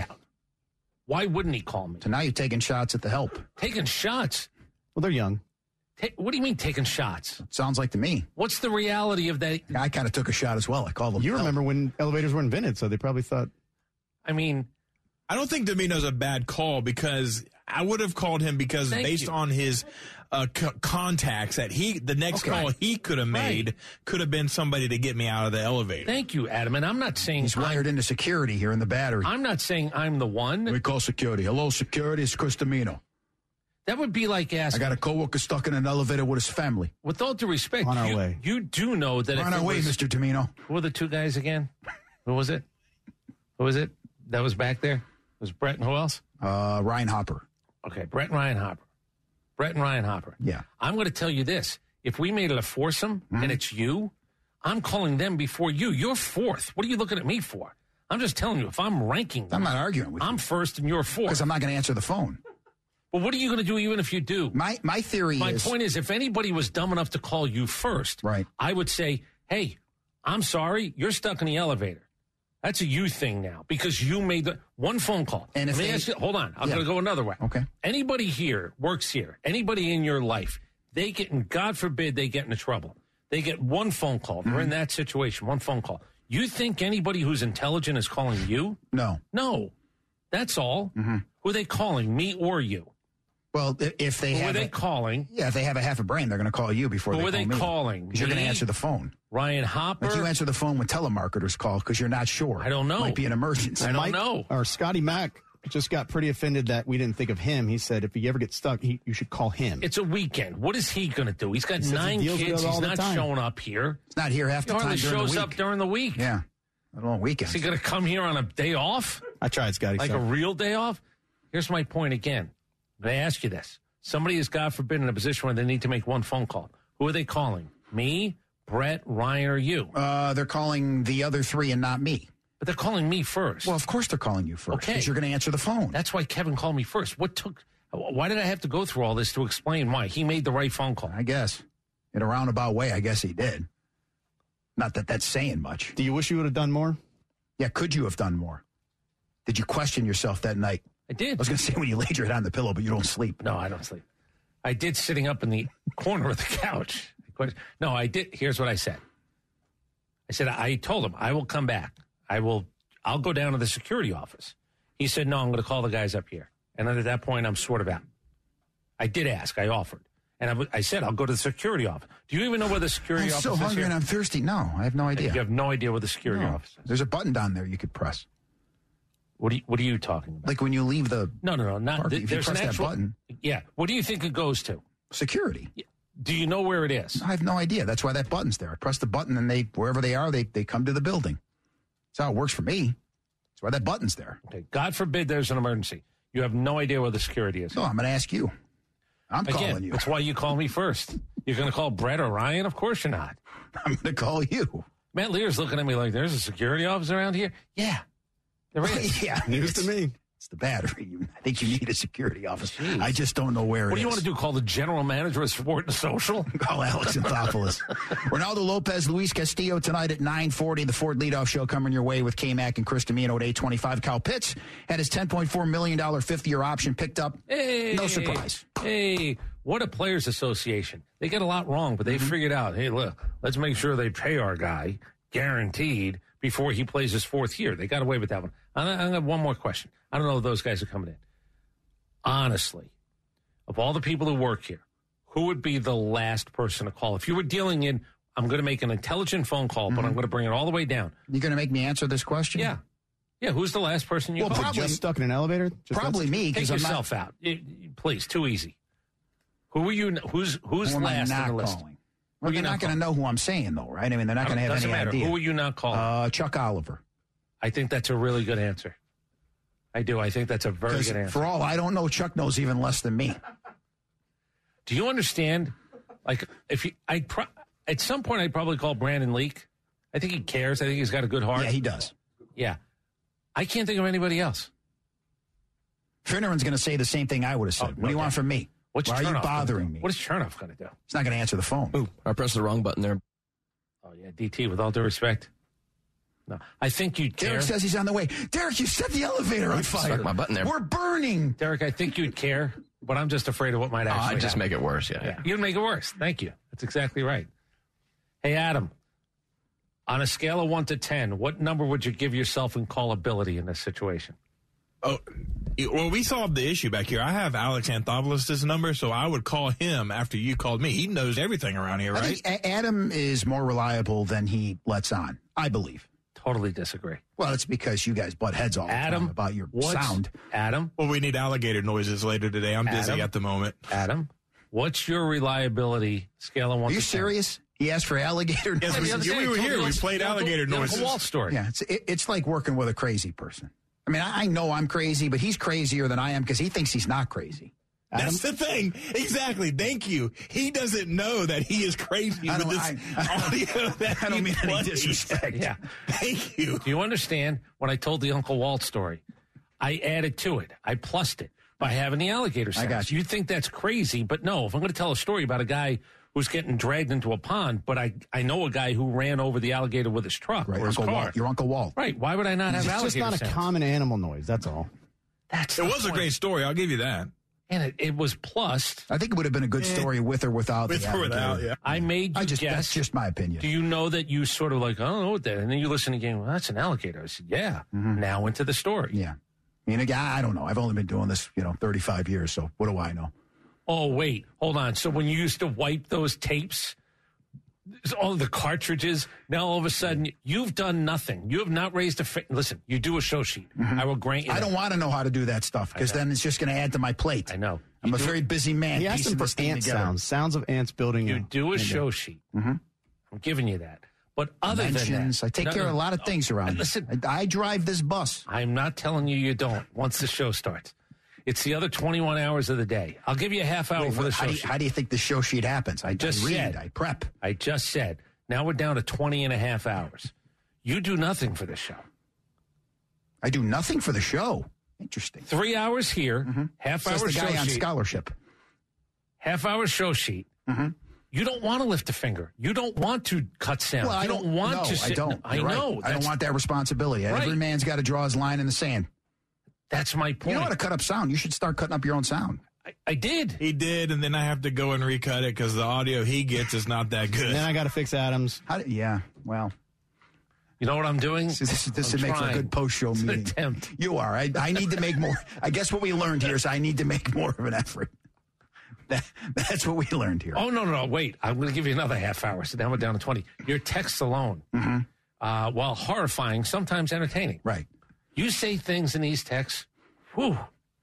Why wouldn't he call me? So now you're taking shots at the help. Taking shots? Well, they're young. Ta- what do you mean taking shots? Sounds like to me. What's the reality of that? I kind of took a shot as well. I called them. You help. remember when elevators were invented, so they probably thought. I mean, I don't think Domino's a bad call because I would have called him because Thank based you. on his uh, c- contacts that he, the next Okay. call he could have made Right. could have been somebody to get me out of the elevator. Thank you, Adam. And I'm not saying He's wired into security here in the battery. I'm not saying I'm the one. Let me call security. Hello, security. It's Chris Domino. That would be like asking. I got a coworker stuck in an elevator with his family. With all due respect, On our you, way. you do know that We're if on it our way, was, Mister Domino. Who were the two guys again? Who was it? Who was it? That was back there? It was Brett and who else? Uh, Ryan Hopper. Okay, Brett and Ryan Hopper. Brett and Ryan Hopper. Yeah. I'm going to tell you this. If we made it a foursome Mm-hmm. and it's you, I'm calling them before you. You're fourth. What are you looking at me for? I'm just telling you, if I'm ranking them, I'm not arguing with I'm you. first and you're fourth. Because I'm not going to answer the phone. But what are you going to do even if you do? My my theory My is... point is, if anybody was dumb enough to call you first, Right. I would say, hey, I'm sorry, you're stuck in the elevator. That's a you thing now because you made the one phone call. And if Let me they- ask you, hold on, I'm Yeah. going to go another way. Okay. Anybody here works here, anybody in your life, they get, and God forbid they get into trouble. They get one phone call. They're Mm-hmm. in that situation, one phone call. You think anybody who's intelligent is calling you? No. No. That's all. Mm-hmm. Who are they calling, me or you? Well, i- if they Who have... are they a, calling? yeah, if they have a half a brain, they're going to call you before Who they are call they me. calling? Because you're going to Me? answer the phone. Ryan Hopper? Like you answer the phone when telemarketers call because you're not sure. I don't know. Might be an emergency. I don't Mike, know. Or Scotty Mack just got pretty offended that we didn't think of him. He said if he ever gets stuck, he, you should call him. It's a weekend. What is he going to do? He's got He says he nine deals with kids. it all He's the not time. showing up here. It's not here half He the time hardly during shows the up week. during the week. Yeah. A long weekend. Is he going to come here on a day off? I tried, Scotty. Like so. a real day off? Here's my point again. They ask you this. Somebody is, God forbid, in a position where they need to make one phone call. Who are they calling? Me, Brett, Ryan, or you? Uh, they're calling the other three and not me. But they're calling me first. Well, of course they're calling you first. Okay. Because you're going to answer the phone. That's why Kevin called me first. What took? Why did I have to go through all this to explain why? He made the right phone call. I guess. In a roundabout way, I guess he did. Not that that's saying much. Do you wish you would have done more? Yeah, could you have done more? Did you question yourself that night? I did. I was going to say when you laid your head on the pillow, but you don't sleep. No, I don't sleep. I did sitting up in the corner of the couch. No, I did. Here's what I said. I said, I told him, I will come back. I will, I'll go down to the security office. He said, no, I'm going to call the guys up here. And then at that point, I'm sort of out. I did ask. I offered. And I, w- I said, I'll go to the security office. Do you even know where the security I'm office so is? I'm so hungry and I'm thirsty. No, I have no idea. You have no idea where the security no. office is. There's a button down there you could press. What are you, what are you talking about? Like when you leave the No, no, no. Not, park, th- if you there's press an actual, that button. Yeah. What do you think it goes to? Security. Do you know where it is? I have no idea. That's why that button's there. I press the button and they, wherever they are, they, they come to the building. That's how it works for me. That's why that button's there. Okay. God forbid there's an emergency. You have no idea where the security is. No, I'm going to ask you. I'm Again, calling you. That's why you call me first. You're going to call Brett or Ryan? Of course you're not. I'm going to call you. Matt Lear's looking at me like, there's a security office around here? Yeah. There is. Yeah. News to me. It's the battery. You, I think you need a security office. Jeez. I just don't know where it is. What do you want to do? Call the general manager of Sport and Social? Call Alex Anthopoulos. Ronaldo Lopez, Luis Castillo tonight at nine forty. The Ford Leadoff Show coming your way with K-Mac and Chris Domino at eight twenty-five. Kyle Pitts had his ten point four million dollars fifth-year option picked up. Hey, no surprise. Hey, what a players association. They get a lot wrong, but they mm-hmm. figured out, hey, look, let's make sure they pay our guy guaranteed before he plays his fourth year. They got away with that one. I'm going to have one more question. I don't know if those guys are coming in. Honestly, of all the people who work here, who would be the last person to call? If you were dealing in, I'm going to make an intelligent phone call, mm-hmm. but I'm going to bring it all the way down. You're going to make me answer this question? Yeah. Yeah, who's the last person you well, call? Probably just stuck in an elevator? Just probably that's, me. Take I'm yourself not, out. It, please, too easy. Who are you? Who's who's who last am I not on the list? Calling? Well, you're not going to know who I'm saying, though, right? I mean, they're not going to have doesn't any matter. idea. Who are you not calling? Uh, Chuck Oliver. I think that's a really good answer. I do. I think that's a very good answer. For all I don't know, Chuck knows even less than me. Do you understand? Like, if you, I pro- at some point, I'd probably call Brandon Leak. I think he cares. I think he's got a good heart. Yeah, he does. Yeah. I can't think of anybody else. Finneran's going to say the same thing I would have said. Oh, what no do you doubt. want from me? What's Why are you bothering me? What is Chernoff going to do? He's not going to answer the phone. Ooh, I pressed the wrong button there. Oh, yeah, D T, with all due respect. No, I think you'd care. Derek says he's on the way. Derek, you set the elevator on fire. Stuck my button there. We're burning. Derek, I think you'd care, but I'm just afraid of what might actually oh, I'd just happen. make it worse, yeah. yeah. You'd make it worse. Thank you. That's exactly right. Hey, Adam, on a scale of one to ten, what number would you give yourself in callability in this situation? Oh, well, we solved the issue back here. I have Alex Anthopoulos' number, so I would call him after you called me. He knows everything around here, right? I think A- Adam is more reliable than he lets on, I believe. Totally disagree. Well, it's because you guys butt heads all the Adam, time about your what's, sound. Adam? Well, we need alligator noises later today. I'm busy Adam, at the moment. Adam, what's your reliability scale of one Are you to ten? serious? He asked for alligator yes, noises. we, we were here. We played alligator the noises. Uncle Walt story. Yeah, it's, it, it's like working with a crazy person. I mean, I, I know I'm crazy, but he's crazier than I am because he thinks he's not crazy. Adam? That's the thing. Exactly. Thank you. He doesn't know that he is crazy I with don't, this I, I, audio that I don't he mean plays. any disrespect. Yeah. Thank you. Do you understand when I told the Uncle Walt story? I added to it. I plussed it by having the alligator sounds. I got you. You think that's crazy, but no. If I'm going to tell a story about a guy who's getting dragged into a pond, but I, I know a guy who ran over the alligator with his truck Right, or his Uncle car. Walt. Your Uncle Walt. Right. Why would I not have It's alligator just not a sounds? common animal noise. That's all. That's It the was a point. great story. I'll give you that. And it, it was plussed. I think it would have been a good story with or without With the or alligator. without, yeah. I made you I just, guess. that's just my opinion. Do you know that you sort of like, I don't know what that, and then you listen again, well, that's an alligator. I said, yeah. Mm-hmm. Now into the story. Yeah. I mean, again, I don't know. I've only been doing this, you know, thirty-five years, so what do I know? Oh, wait, hold on. So when you used to wipe those tapes, all the cartridges, now all of a sudden you've done nothing. You have not raised a fa- listen. You do a show sheet. Mm-hmm. I will grant you. I that. don't want to know how to do that stuff because then it's just going to add to my plate. I know. I'm You a do- very busy man. He asked piecing him for this thing ant together. sounds. Sounds of ants building. You a- do a and, uh, show sheet. Mm-hmm. I'm giving you that. But other Mentions. than that, I take no, care no, of a lot of no. things around here. Listen, I, I drive this bus. I'm not telling you you don't once the show starts. It's the other twenty-one hours of the day. I'll give you a half hour Wait, for the how show do you, sheet. How do you think the show sheet happens? I just I read, said, I prep. I just said. Now we're down to twenty and a half hours. You do nothing for the show. I do nothing for the show. Interesting. Three hours here, mm-hmm. half Says hour the guy show on sheet. scholarship. Half hour show sheet. Mm-hmm. You don't want to lift a finger. You don't want to cut sound. Well, you I don't, don't want no, to sit. I don't. I You're know. Right. I don't want that responsibility. Right. Every man's got to draw his line in the sand. That's my point. You know how to cut up sound. You should start cutting up your own sound. I, I did. He did, and then I have to go and recut it because the audio he gets is not that good. And then I got to fix Adams. How, yeah, well. You know what I'm doing? This, this, this I'm makes trying. a good post-show It's an meeting. attempt. You are. I, I need to make more. I guess what we learned here is I need to make more of an effort. That, that's what we learned here. Oh, no, no, no. Wait. I'm going to give you another half hour. So now we're down to twenty. Your texts alone, mm-hmm. uh, while horrifying, sometimes entertaining. Right. You say things in these texts, whew,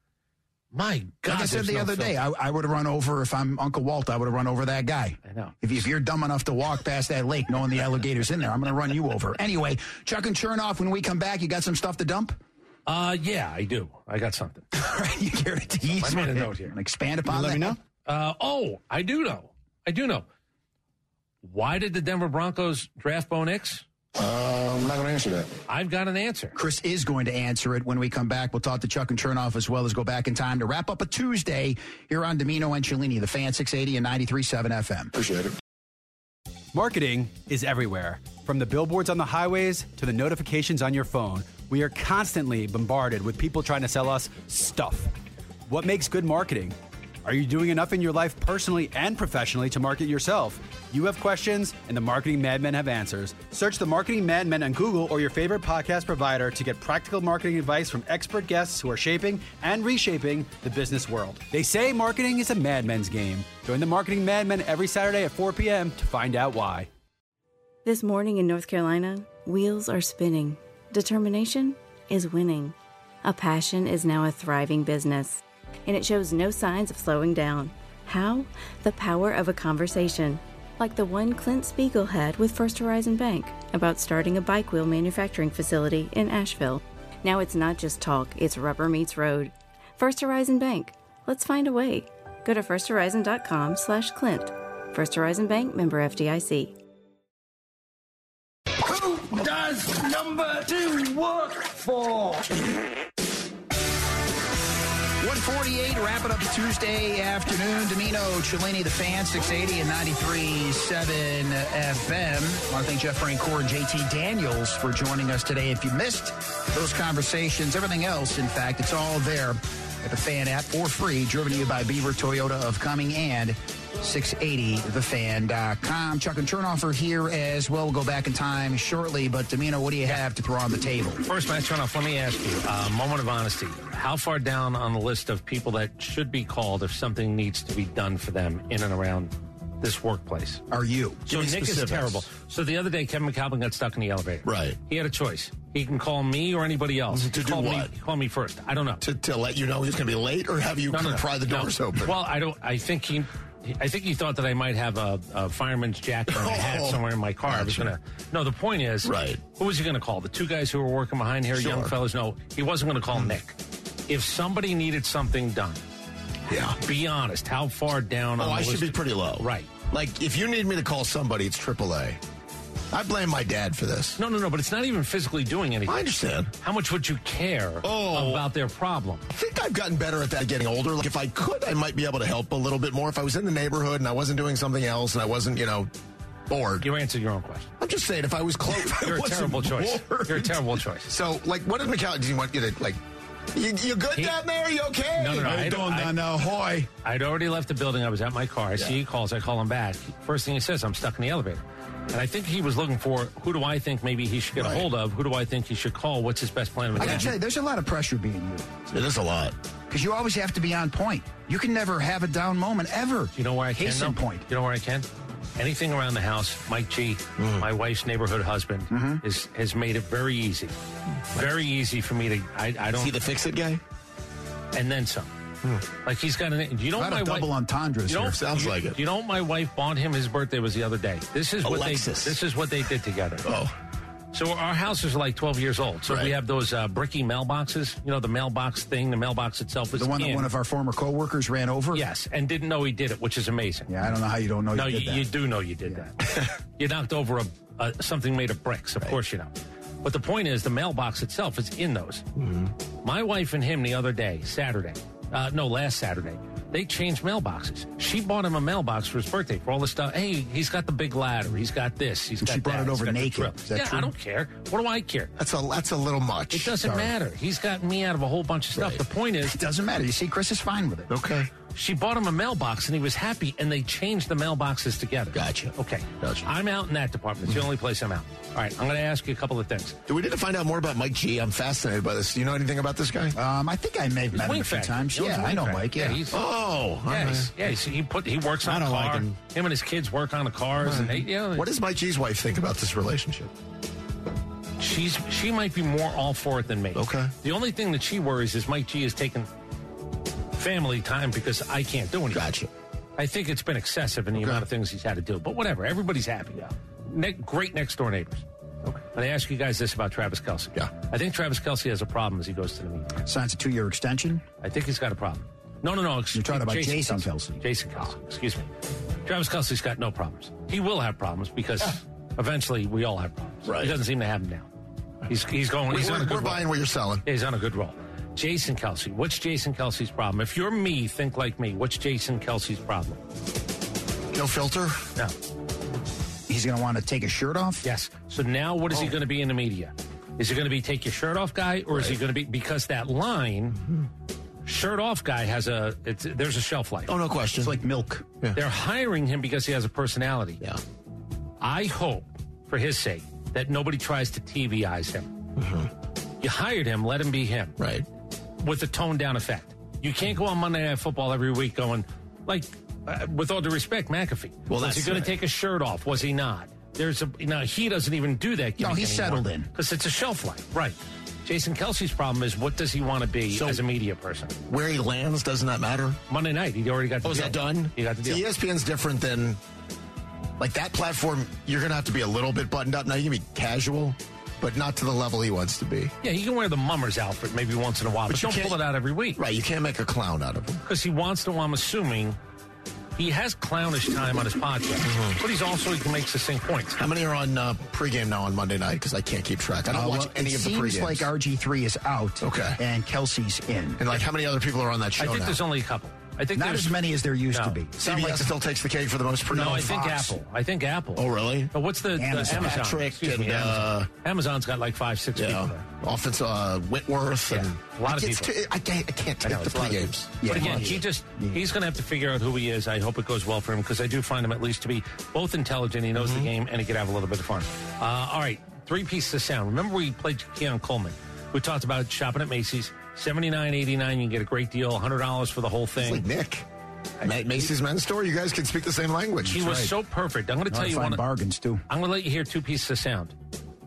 my God. Like I said there's the no other filter. day, I, I would have run over, if I'm Uncle Walt, I would have run over that guy. I know. If, if you're dumb enough to walk past that lake knowing the alligator's in there, I'm going to run you over. Anyway, Chuck and Chernoff, when we come back, you got some stuff to dump? Uh, yeah, I do. I got something. All right, you care to tease? I made a note here. Expand upon Let that. me know. Uh, oh, I do know. I do know. Why did the Denver Broncos draft Bo Nix? Uh, I'm not going to answer that. I've got an answer. Chris is going to answer it when we come back. We'll talk to Chuck and Chernoff as well as go back in time to wrap up a Tuesday here on Domino and Cellini, the Fan six eighty and ninety-three point seven F M. Appreciate it. Marketing is everywhere. From the billboards on the highways to the notifications on your phone, we are constantly bombarded with people trying to sell us stuff. What makes good marketing? Are you doing enough in your life personally and professionally to market yourself? You have questions, and the Marketing Madmen have answers. Search the Marketing Madmen on Google or your favorite podcast provider to get practical marketing advice from expert guests who are shaping and reshaping the business world. They say marketing is a madman's game. Join the Marketing Madmen every Saturday at four p.m. to find out why. This morning in North Carolina, wheels are spinning. Determination is winning. A passion is now a thriving business. And it shows no signs of slowing down. How? The power of a conversation. Like the one Clint Spiegel had with First Horizon Bank about starting a bike wheel manufacturing facility in Asheville. Now it's not just talk, it's rubber meets road. First Horizon Bank. Let's find a way. Go to firsthorizon.com slash Clint. First Horizon Bank, member F D I C. Who does number two work for? one forty-eight, wrapping up Tuesday afternoon. Domino, Cellini, the Fan, six eighty and ninety-three point seven F M. I want to thank Jeff Francoeur and J T Daniels for joining us today. If you missed those conversations, everything else, in fact, it's all there at the Fan app for free, driven to you by Beaver Toyota of Cumming and six eighty the fan dot com. Chuck and Chernoff are here as well. We'll go back in time shortly, but Domino, what do you have to throw on the table? First, Matt Chernoff, let me ask you, a uh, moment of honesty. How far down on the list of people that should be called if something needs to be done for them in and around this workplace are you? So Nick specifics. Is terrible. So the other day, Kevin McAlpin got stuck in the elevator. Right. He had a choice. He can call me or anybody else. To do call what? Me, call me first. I don't know. To, to let you know he's going to be late, or have you no, no, no. pry the doors no. open? Well, I don't. I think he. I think he thought that I might have a, a fireman's jacket or a hat Oh, somewhere in my car. gotcha. I was gonna. No, the point is, right. Who was he going to call? The two guys who were working behind here, Sure. young fellas. No, he wasn't going to call mm. Nick. If somebody needed something done, yeah. Be honest. How far down? Oh, on the I list should be pretty low. Right. Like if you need me to call somebody, it's triple A. I blame my dad for this. No, no, no, but it's not even physically doing anything. I understand. How much would you care oh, about their problem? I think I've gotten better at that getting older. Like if I could, I might be able to help a little bit more. If I was in the neighborhood and I wasn't doing something else and I wasn't, you know, bored. You answered your own question. I'm just saying if I was close. You're a terrible choice. Bored. You're a terrible choice. So, like, what did McAlpin, do you want you to, like, You, you good he, down there? You okay? No, no, no. How you doing down there? Ahoy. I'd already left the building. I was at my car. I yeah. see he calls. I call him back. First thing he says, I'm stuck in the elevator. And I think he was looking for, who do I think maybe he should get right. a hold of? Who do I think he should call? What's his best plan of attack? I got to tell you, there's a lot of pressure being you. It is a lot. Because you always have to be on point. You can never have a down moment, ever. You know where I Case can? in point. You know where I can? Anything around the house, Mike G, mm. my wife's neighborhood husband, mm-hmm. is, has made it very easy. Very easy for me to, I, I don't. Is he the fix-it guy? And then some. Hmm. Like he's got an. Do you know A what lot my of double wife, entendres you know, here. Sounds you, like it. Do you know what my wife bought him? His birthday was the other day. This is what Alexis. they. This is what they did together. Oh. So our houses are like twelve years old. So Right. we have those uh, bricky mailboxes. You know, the mailbox thing. The mailbox itself is The one that in. one of our former coworkers ran over? Yes, and didn't know he did it, which is amazing. Yeah, I don't know how you don't know No, you you, did that. you do know you did Yeah. that. You knocked over a, a something made of bricks. Of Right. course you know. But the point is, the mailbox itself is in those. Mm-hmm. My wife and him the other day, Saturday, uh, no, last Saturday, they changed mailboxes. She bought him a mailbox for his birthday for all this stuff. Hey, he's got the big ladder. He's got this. He's And got she brought that. it He's over got the naked. drill. Is that yeah, true? I don't care. What do I care? That's a that's a little much. It doesn't Sorry. matter. He's gotten me out of a whole bunch of stuff. Right. The point is, It doesn't matter. You see, Chris is fine with it. Okay. she bought him a mailbox and he was happy, and they changed the mailboxes together. Gotcha. Okay. Gotcha. I'm out in that department. It's the only place I'm out. All right. I'm going to ask you a couple of things. Do we need to find out more about Mike G? I'm fascinated by this. Do you know anything about this guy? Um, I think I may have met him Wing a few Factor. times. He owns Yeah, a I Wing know Factor. Mike. Yeah. he's, Oh. yeah, he's, yeah. He's, he put he works on I a don't car. like him. Him and his kids work on the cars, and they, you know, What does Mike G's wife think about this relationship? she's she might be more all for it than me. Okay. The only thing that she worries is Mike G is taking family time because I can't do anything. Gotcha. I think it's been excessive in the Okay. amount of things he's had to do. But whatever, everybody's happy now. Ne- great next door neighbors. Okay. And I ask you guys this about Travis Kelce. Yeah. I think Travis Kelce has a problem as he goes to the media. Signs a two-year extension. I think he's got a problem. No, no, no. You're talking about Jason Kelce. Jason Kelce. Excuse me. Travis Kelce's got no problems. He will have problems because eventually we all have problems. Right. He doesn't seem to have them now. He's he's going. He's we're on a good we're roll. buying what you're selling. Yeah, he's on a good roll. Jason Kelce. What's Jason Kelce's problem? If you're me, think like me. What's Jason Kelce's problem? No filter? No. He's going to want to take his shirt off? Yes. So now what is he Oh. going to be in the media? Is he going to be take your shirt off guy, or is he going to be, because that line, shirt off guy has a, it's, there's a shelf life. Oh, no question. It's like milk. Yeah. They're hiring him because he has a personality. Yeah. I hope, for his sake, that nobody tries to T V-ize him. Mm-hmm. You hired him, let him be him. Right. With a toned down effect. You can't go on Monday Night Football every week going, like, uh, with all due respect, McAfee. Well, was that's he going right. to take his shirt off? Was he not? There's a now he doesn't even do that. No, he's settled in. because it's a shelf life, right? Jason Kelce's problem is what does he want to be So- as a media person? Where he lands, doesn't that matter? Monday night, he already got the Oh, is deal. that done? He got the deal. See, E S P N's different than, like, that platform, you're going to have to be a little bit buttoned up. Now, you can be casual, but not to the level he wants to be. Yeah, he can wear the mummer's outfit maybe once in a while, but, But you don't can't- pull it out every week. Right, you can't make a clown out of him. Because he wants to, I'm assuming, he has clownish time on his podcast, Mm-hmm. but he's also, he can make succinct points. How many are on uh, pregame now on Monday night? Because I can't keep track. I don't Uh, watch well, any it of the seems pregames. like R G three is out. Okay. And Kelsey's in. And, like, how many other people are on that show I think now? there's only a couple. I think Not there's as many as there used No. to be. C B S still takes the cake for the most pre No, I Fox. think Apple. I think Apple. Oh, really? But what's the, the Amazon. Amazon? Patrick Excuse me, and, Amazon. uh, Amazon's got like five, six people Yeah. there. Offense, uh, Whitworth. Yeah. And A lot of I can't- people. I can't, I can't I know, take it's the a lot of pregames. people. But Yeah. again, he just, he's going to have to figure out who he is. I hope it goes well for him because I do find him at least to be both intelligent, he knows Mm-hmm. the game, and he could have a little bit of fun. Uh, all right, three pieces of sound. Remember we played Keon Coleman. We talked about shopping at Macy's. seventy-nine eighty-nine, you can get a great deal, one hundred dollars for the whole It's thing. like Nick. Ma- Macy's men's store, you guys can speak the same language. He was right. so perfect. I'm going to Know how tell to you find one. bargains, too. I'm going to let you hear two pieces of sound.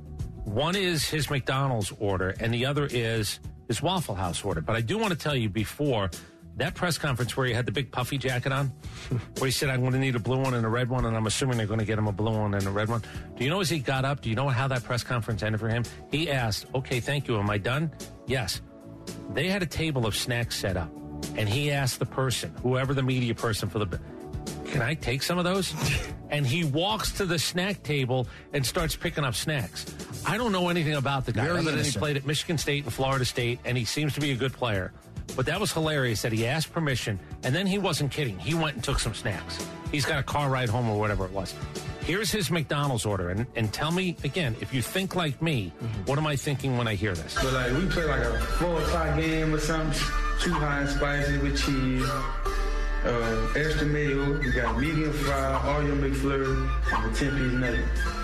One is his McDonald's order, and the other is his Waffle House order. But I do want to tell you before that press conference where he had the big puffy jacket on, where he said, I'm going to need a blue one and a red one, and I'm assuming they're going to get him a blue one and a red one. Do you know as he got up, do you know how that press conference ended for him? He asked, okay, thank you. Am I done? Yes. They had a table of snacks set up, and he asked the person, whoever the media person for the, can I take some of those? And he walks to the snack table and starts picking up snacks. I don't know anything about the guy Very other than he innocent. played at Michigan State and Florida State, and he seems to be a good player. But that was hilarious that he asked permission, and then he wasn't kidding. He went and took some snacks. He's got a car ride home or whatever it was. Here's his McDonald's order, and, and tell me, again, if you think like me, what am I thinking when I hear this? But like we play like a four o'clock game or something, two hot and spicy with cheese, uh, extra mayo. We got medium fry, all your McFlurry, and a ten piece nugget.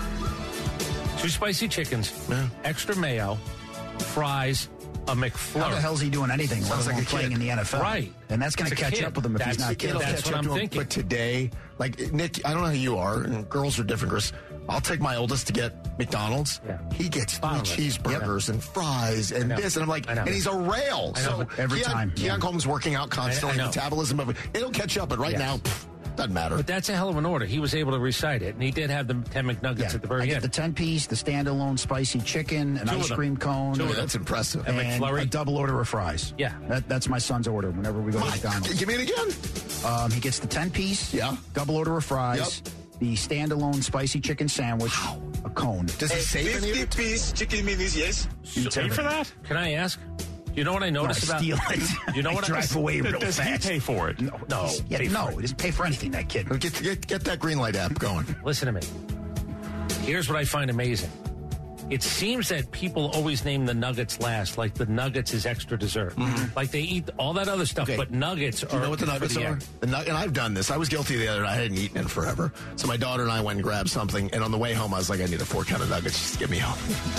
Two spicy chickens, extra mayo, fries, a McFlurry. How the hell's he doing anything Sounds let alone like a playing kid. in the N F L? Right. And that's going to It's a catch kid. up with him if That's- he's not it'll careful. That's catch what up I'm to him. thinking. But today, like, Nick, I don't know who you are, and girls are different, Chris. I'll take my oldest to get McDonald's. Yeah. He gets three Bottomless. cheeseburgers and fries and this, and I'm like, and he's a rail. I know, so but every Keon, time, Keon yeah. Coleman's working out constantly. I- I know. Metabolism of it, it'll catch up. But right Yes. now, pff, doesn't matter. But that's a hell of an order. He was able to recite it, and he did have the ten McNuggets Yeah. at the very I get end. the ten-piece, the standalone spicy chicken, an Two of ice them. cream cone. Two of Yeah, them. that's impressive. A And McFlurry? a double order of fries. Yeah. That, that's my son's order whenever we go to McDonald's. Give me it again. Um, he gets the ten-piece, Yeah. double order of fries, the standalone spicy chicken sandwich, a cone. Does he save any of it? piece chicken minis, yes. You pay for that? Can I ask? You know what I noticed I about steal it. You know I what I drive away real Does fast. he pay for it? No, No, yeah, pay no, for it. he doesn't pay for anything. That kid. Get, get, get that green light app going. Listen to me. Here's what I find amazing. It seems that people always name the nuggets last, like the nuggets is extra dessert. Like they eat all that other stuff, Okay. but nuggets are. Do you know what the for nuggets the are? end. The nug- and I've done this. I was guilty the other night. I hadn't eaten in forever. So my daughter and I went and grabbed something. And on the way home, I was like, I need a four count of nuggets just to get me home.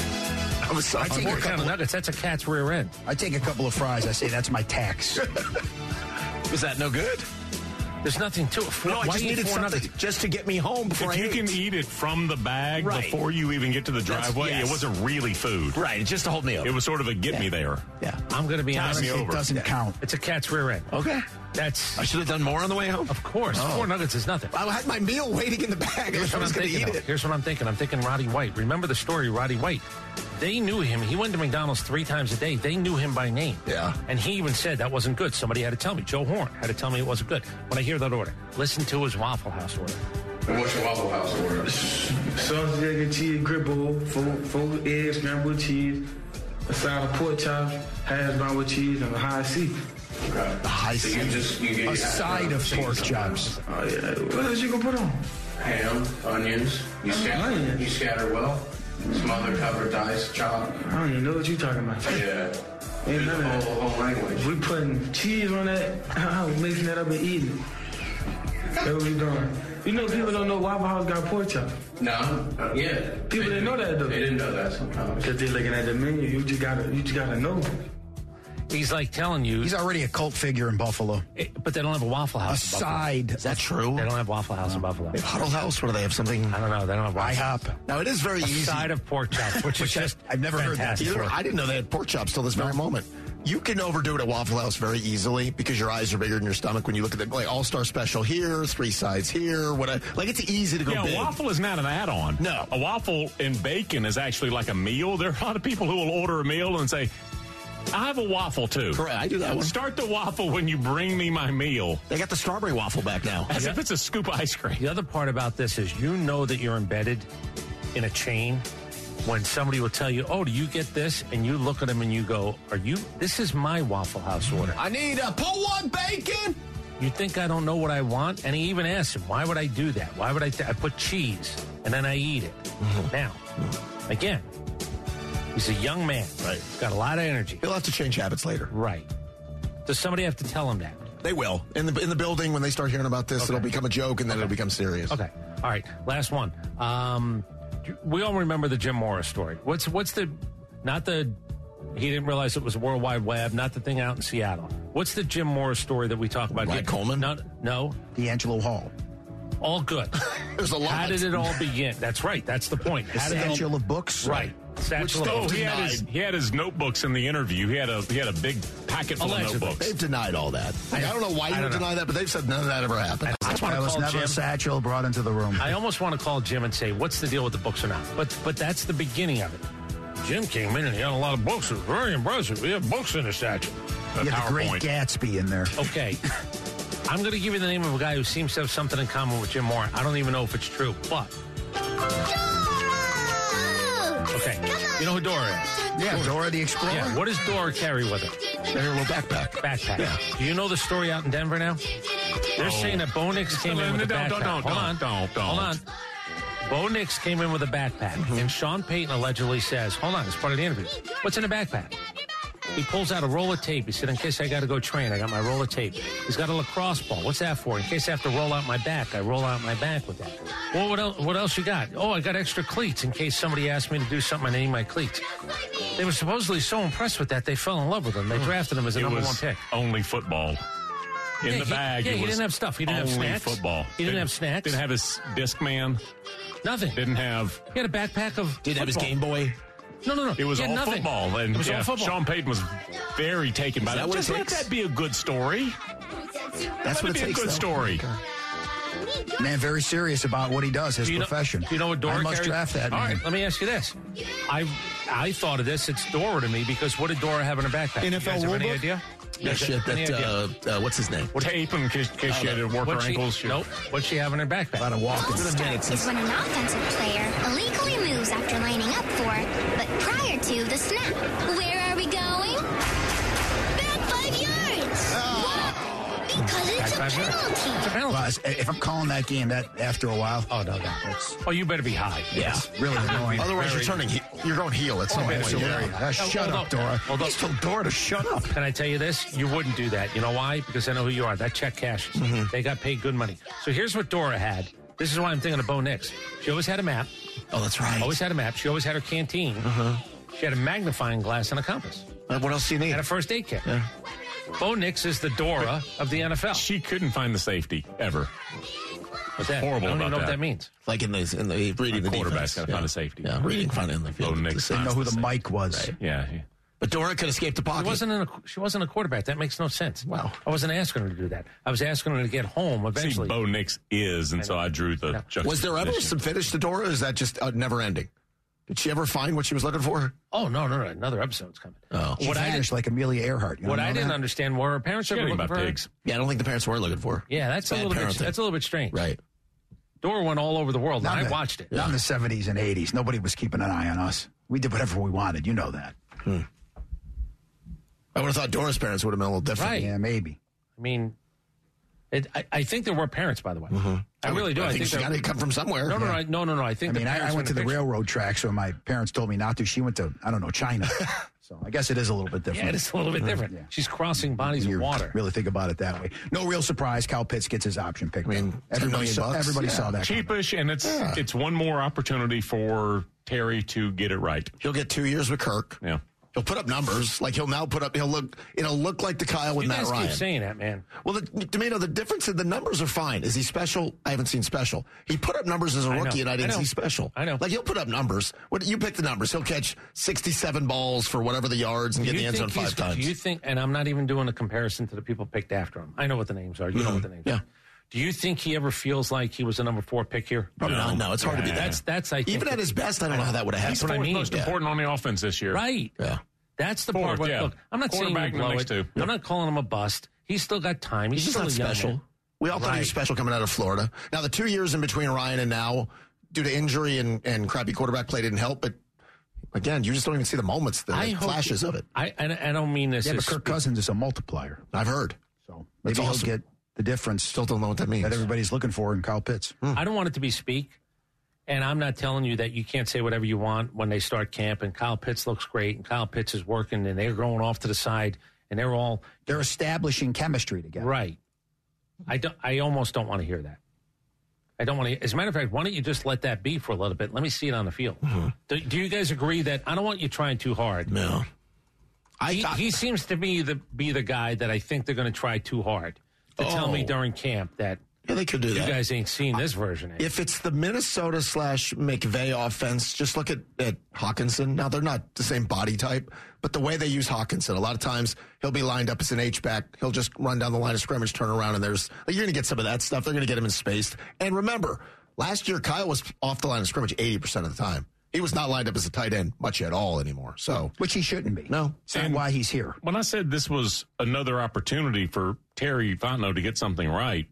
I was so I take hungry. Four kind of nuggets. That's a cat's rear end. I take a couple of fries. I say that's my tax. Was that no good? There's nothing to it. Four, No, I why just do you eat needed four something nuggets? just to get me home before If I you ate. can eat it from the bag Right. before you even get to the That's- driveway, yes. it wasn't really food. Right, it's just to hold me over. It was sort of a get me there. Yeah. I'm going to be Tide honest. me It over. doesn't count. It's a cat's rear end. Okay. That's I should have done more on the way home. of course. Oh. Four nuggets is nothing. I had my meal waiting in the bag. Here's I what was I'm going to thinking. eat Of. it. Here's what I'm thinking. I'm thinking Roddy White. Remember the story, Roddy White? They knew him. He went to McDonald's three times a day. They knew him by name. Yeah. And he even said that wasn't good. Somebody had to tell me. Joe Horn had to tell me it wasn't good. When I hear that order, listen to his Waffle House order. And what's your Waffle House order? Sausage, egg, and cheese, grip bowl, four, four eggs, scrambled cheese, a side of pork chops, hash brown with cheese, and a high C. Okay. The high So you C. just you get A side of pork chops. Oh, yeah. What else you gonna put on? ham, onions. You scatter. Onions. You scatter well. Smother, cover, dice, chop. I don't even know what you talking about. Yeah. Ain't Use none the of whole, that. whole language. We putting cheese on that. I'm mixing that up and eating it. That's what we doing. You know, people don't know Waffle House got pork chops. No. Uh, yeah. People didn't know that, though. They didn't know that sometimes. Because they're looking at the menu. You just gotta, you just gotta know. He's like telling you. He's already a cult figure in Buffalo. Eh, but they don't have a Waffle A House. in Buffalo. side. Is that true? They don't have Waffle House in Buffalo. They have Huddle House? Or do they have something? I don't know. They don't have Waffle House. IHOP. Now, it is very A easy. side of pork chops, which is just I've never heard that fantastic. Either- I didn't know they had pork chops till this very moment. You can overdo it at Waffle House very easily because your eyes are bigger than your stomach when you look at the like All Star Special here, three sides here, what like it's easy to go Yeah, big. a waffle is not an add-on. No. A waffle and bacon is actually like a meal. There are a lot of people who will order a meal and say, I have a waffle too. Correct, I do that one. Start the waffle when you bring me my meal. They got the strawberry waffle back now. As if it's a scoop of ice cream. The other part about this is you know that you're embedded in a chain when somebody will tell you, oh, do you get this? And you look at them and you go, are you, this is my Waffle House order. I need a pull one bacon. You think I don't know what I want? And he even asked him, why would I do that? Why would I, th- I put cheese and then I eat it? Now, again, he's a young man. Right. He's got a lot of energy. He'll have to change habits later. Right. Does somebody have to tell him that? They will. In the in the building, when they start hearing about this, Okay. it'll become a joke and then it'll become serious. Okay. All right. Last one. Um, we all remember the Jim Morris story. What's what's the not the he didn't realize it was the World Wide Web, not the thing out in Seattle. What's the Jim Morris story that we talk about? Ryan here? Coleman? No, no. D'Angelo Hall. All good. There's a lot. How did it all begin? That's right. That's the point. The How did it all- satchel of books. Right. Satchel of Oh, books. he had, his, he had his notebooks in the interview. He had a he had a big packet full Allegedly. of notebooks. They've denied all that. Like, I don't know why you I would don't know. deny that, but they've said none of that ever happened. I just want There to was call never Jim. a satchel brought into the room. I almost want to call Jim and say, what's the deal with the books or not? But but that's the beginning of it. Jim came in and he had a lot of books. It was very impressive. He had books in his satchel. You had the Great PowerPoint. Gatsby in there. Okay. I'm going to give you the name of a guy who seems to have something in common with Jim Moore. I don't even know if it's true, but. Okay. You know who Dora is? Yeah, Dora the Explorer. Yeah. What does Dora carry with her? Their little backpack. Backpack. Yeah. Do you know the story out in Denver now? They're saying that Bo Nix came in with a Don't, backpack. don't, don't, Hold on. don't, don't. Hold on. Bo Nix came in with a backpack, and Sean Payton allegedly says, hold on, it's part of the interview. What's in the backpack? He pulls out a roll of tape. He said, in case I got to go train, I got my roll of tape. He's got a lacrosse ball. What's that for? In case I have to roll out my back, I roll out my back with that. Well, what else, what else you got? Oh, I got extra cleats in case somebody asked me to do something and I need my cleats. They were supposedly so impressed with that, they fell in love with him. They drafted him as a It number was one pick. only football. In Yeah, the he- bag, yeah, it he was didn't have stuff. He didn't have only snacks. football. He didn't have snacks. Didn't have his disc man. Nothing. Didn't have. He had a backpack of. Didn't have his football. Game Boy. No, no, no. It was He had all nothing. football, and It was yeah, all football. Sean Payton was very taken by Is that that. what it Just let takes? that be a good story. That's let what it it be takes, a good though. story. Man, very serious about what he does, his Do you know- profession. do you know what Dora I must carries? draft that All man. right, let me ask you this. I I thought of this. It's Dora to me because what did Dora have in her backpack? N You F L guys have any rulebook? idea? Yeah, Yes, shit. any That idea? uh, uh, what's his name? Tape in case, in case she had to work her What'd she- ankles. She- Nope. What'd she have in her backpack? A lot of walking. Start is when an offensive player illegally moves after lining up for, but prior to the snap. Where are we going? Back five yards. What? Because it's a Back five yards. penalty. It's a penalty. Well, as- if I'm calling that game, that after a while, oh no, no, that's Oh, you better be high. Yeah. really annoying. Otherwise, Very- you're turning. He- you're going heel at some Oh, point. absolutely. Yeah. Uh, shut hold up, up. Dora. Hold up. He's told Dora to shut up. Can I tell you this? You wouldn't do that. You know why? Because I know who you are. That check cashes. Mm-hmm. They got paid good money. So here's what Dora had. This is why I'm thinking of Bo Nix. She always had a map. Oh, that's right. Always had a map. She always had her canteen. Uh-huh. She had a magnifying glass and a compass. Uh, what else do you need? And a first aid kit. Yeah. Bo Nix is the Dora of the N F L. She couldn't find the safety ever. What's that? Horrible I don't even about know what that. that means. Like in the in the reading the Quarterback's defense. got to yeah. find a safety. Yeah, reading fine in the field. Oh, Nick's Didn't know who the mic was. Right. Yeah. But Dora could escape the She pocket. wasn't, in a, she wasn't a quarterback. That makes no sense. Wow. I wasn't asking her to do that. I was asking her to get home See, eventually. Bo Nix is, and so I drew the. Was there ever juxtaposition. some finish to Dora? Or is that just uh, never ending? Did she ever find what she was looking for? Oh, no, no, no. Another episode's coming. Oh. She What I vanished like Amelia Earhart. You What don't I know didn't that? understand were her parents ever Forgetting looking about for her? pigs. Yeah, I don't think the parents were looking for her. Yeah, that's a Bad little bit. parenting. That's a little bit strange. Right. Dora went all over the world, Not and in I the- watched it. Not in the seventies and eighties. Nobody was keeping an eye on us. We did whatever we wanted. You know that. Hmm. I would have thought Dora's parents would have been a little different. Right. Yeah, maybe. I mean, it, I, I think there were parents, by the way. Mm-hmm. I really do. I, I, think, think she there- got to come from somewhere. No, no, Yeah. no, no, no, no. I think I the mean, I, parents I were went to in the picture. railroad tracks where my parents told me not to. She went to, I don't know, China. So I guess it is a little bit different. Yeah, it's a little bit different. Yeah. She's crossing bodies When of you water. really think about it that way. No real surprise. Kyle Pitts gets his option picked. I mean, up. ten everybody million saw, bucks? everybody Yeah. saw that. coming. Cheapish, and it's Yeah. it's one more opportunity for Terry to get it right. He'll get two years with Kirk. Yeah. He'll put up numbers. Like he'll now put up. He'll look. It'll look like the Kyle with You Matt guys Ryan. keep saying that, man. Well, the, Domino, the difference in the numbers are fine. Is he special? I haven't seen special. He put up numbers as a I know. rookie, and I didn't I know. see special. I know. Like he'll put up numbers. What you pick the numbers? He'll catch sixty-seven balls for whatever the yards and Do get you the end zone think five he's- times. Do you think? And I'm not even doing a comparison to the people picked after him. I know what the names are. You know what the names Yeah. are. Do you think he ever feels like he was a number four pick here? Probably not. No, it's hard to be That's that. that's I think Even at his best, I don't know how that would have He's happened. what I fourth mean. most Yeah. important on the offense this year. right. Yeah. That's the Fourth, part. Where, yeah. Look, I'm not saying Quarterback you and the blow next it. two. I'm not calling him a bust. He's still got time. He's, He's just still not a young special. man. We all thought he was Right. special coming out of Florida. Now, the two years in between Ryan and now, due to injury and, and crappy quarterback play, didn't help. But again, you just don't even see the moments, the I hope- flashes of it. I, I I don't mean this. Yeah, but as Kirk Cousins is a multiplier. I've heard. So That's maybe he'll awesome. get the difference. Still don't know what that means. That everybody's looking for in Kyle Pitts. I don't want it to be speak, and I'm not telling you that you can't say whatever you want when they start camp. And Kyle Pitts looks great, and Kyle Pitts is working, and they're going off to the side, and they're all They're establishing chemistry together. right. I don't. I almost don't want to hear that. I don't want to. As a matter of fact, why don't you just let that be for a little bit? Let me see it on the field. Mm-hmm. Do, do you guys agree that I don't want you trying too hard? No. I, He, I, he seems to be the be the guy that I think they're going to try too hard to tell me Oh. during camp that yeah, they could do you that. guys ain't seen this version. Of it. If it's the Minnesota slash McVay offense, just look at, at Hawkinson. Now, they're not the same body type, but the way they use Hawkinson, a lot of times he'll be lined up as an H-back. He'll just run down the line of scrimmage, turn around, and there's like, you're going to get some of that stuff. They're going to get him in space. And remember, last year, Kyle was off the line of scrimmage eighty percent of the time. He was not lined up as a tight end much at all anymore. So, Which he shouldn't be. no. It's not And- why he's here. When I said this was another opportunity for Terry Fontenot to get something right,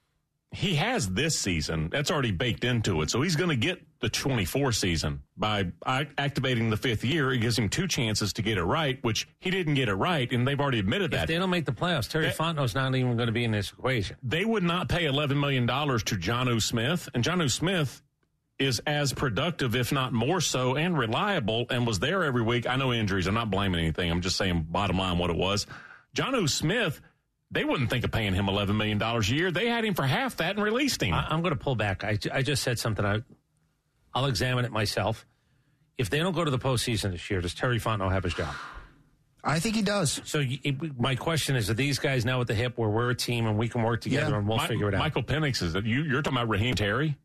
he has this season. That's already baked into it. So he's going to get the twenty-four season. By activating the fifth year, it gives him two chances to get it right, which he didn't get it right, and they've already admitted If that. they don't make the playoffs, Terry That- Fontenot's not even going to be in this equation. They would not pay eleven million dollars to Jonnu Smith, and Jonnu Smith is as productive, if not more so, and reliable, and was there every week. I know injuries. I'm not blaming anything. I'm just saying bottom line what it was. Jonnu Smith, they wouldn't think of paying him eleven million dollars a year. They had him for half that and released him. I, I'm going to pull back. I, I just said something. I, I'll examine it myself. If they don't go to the postseason this year, does Terry Fontenot have his job? I think he does. So you, it, my question is, are these guys now at the hip where we're a team and we can work together Yeah. and we'll Mi- figure it out? Michael Penix is that you, you're talking about Raheem Terry?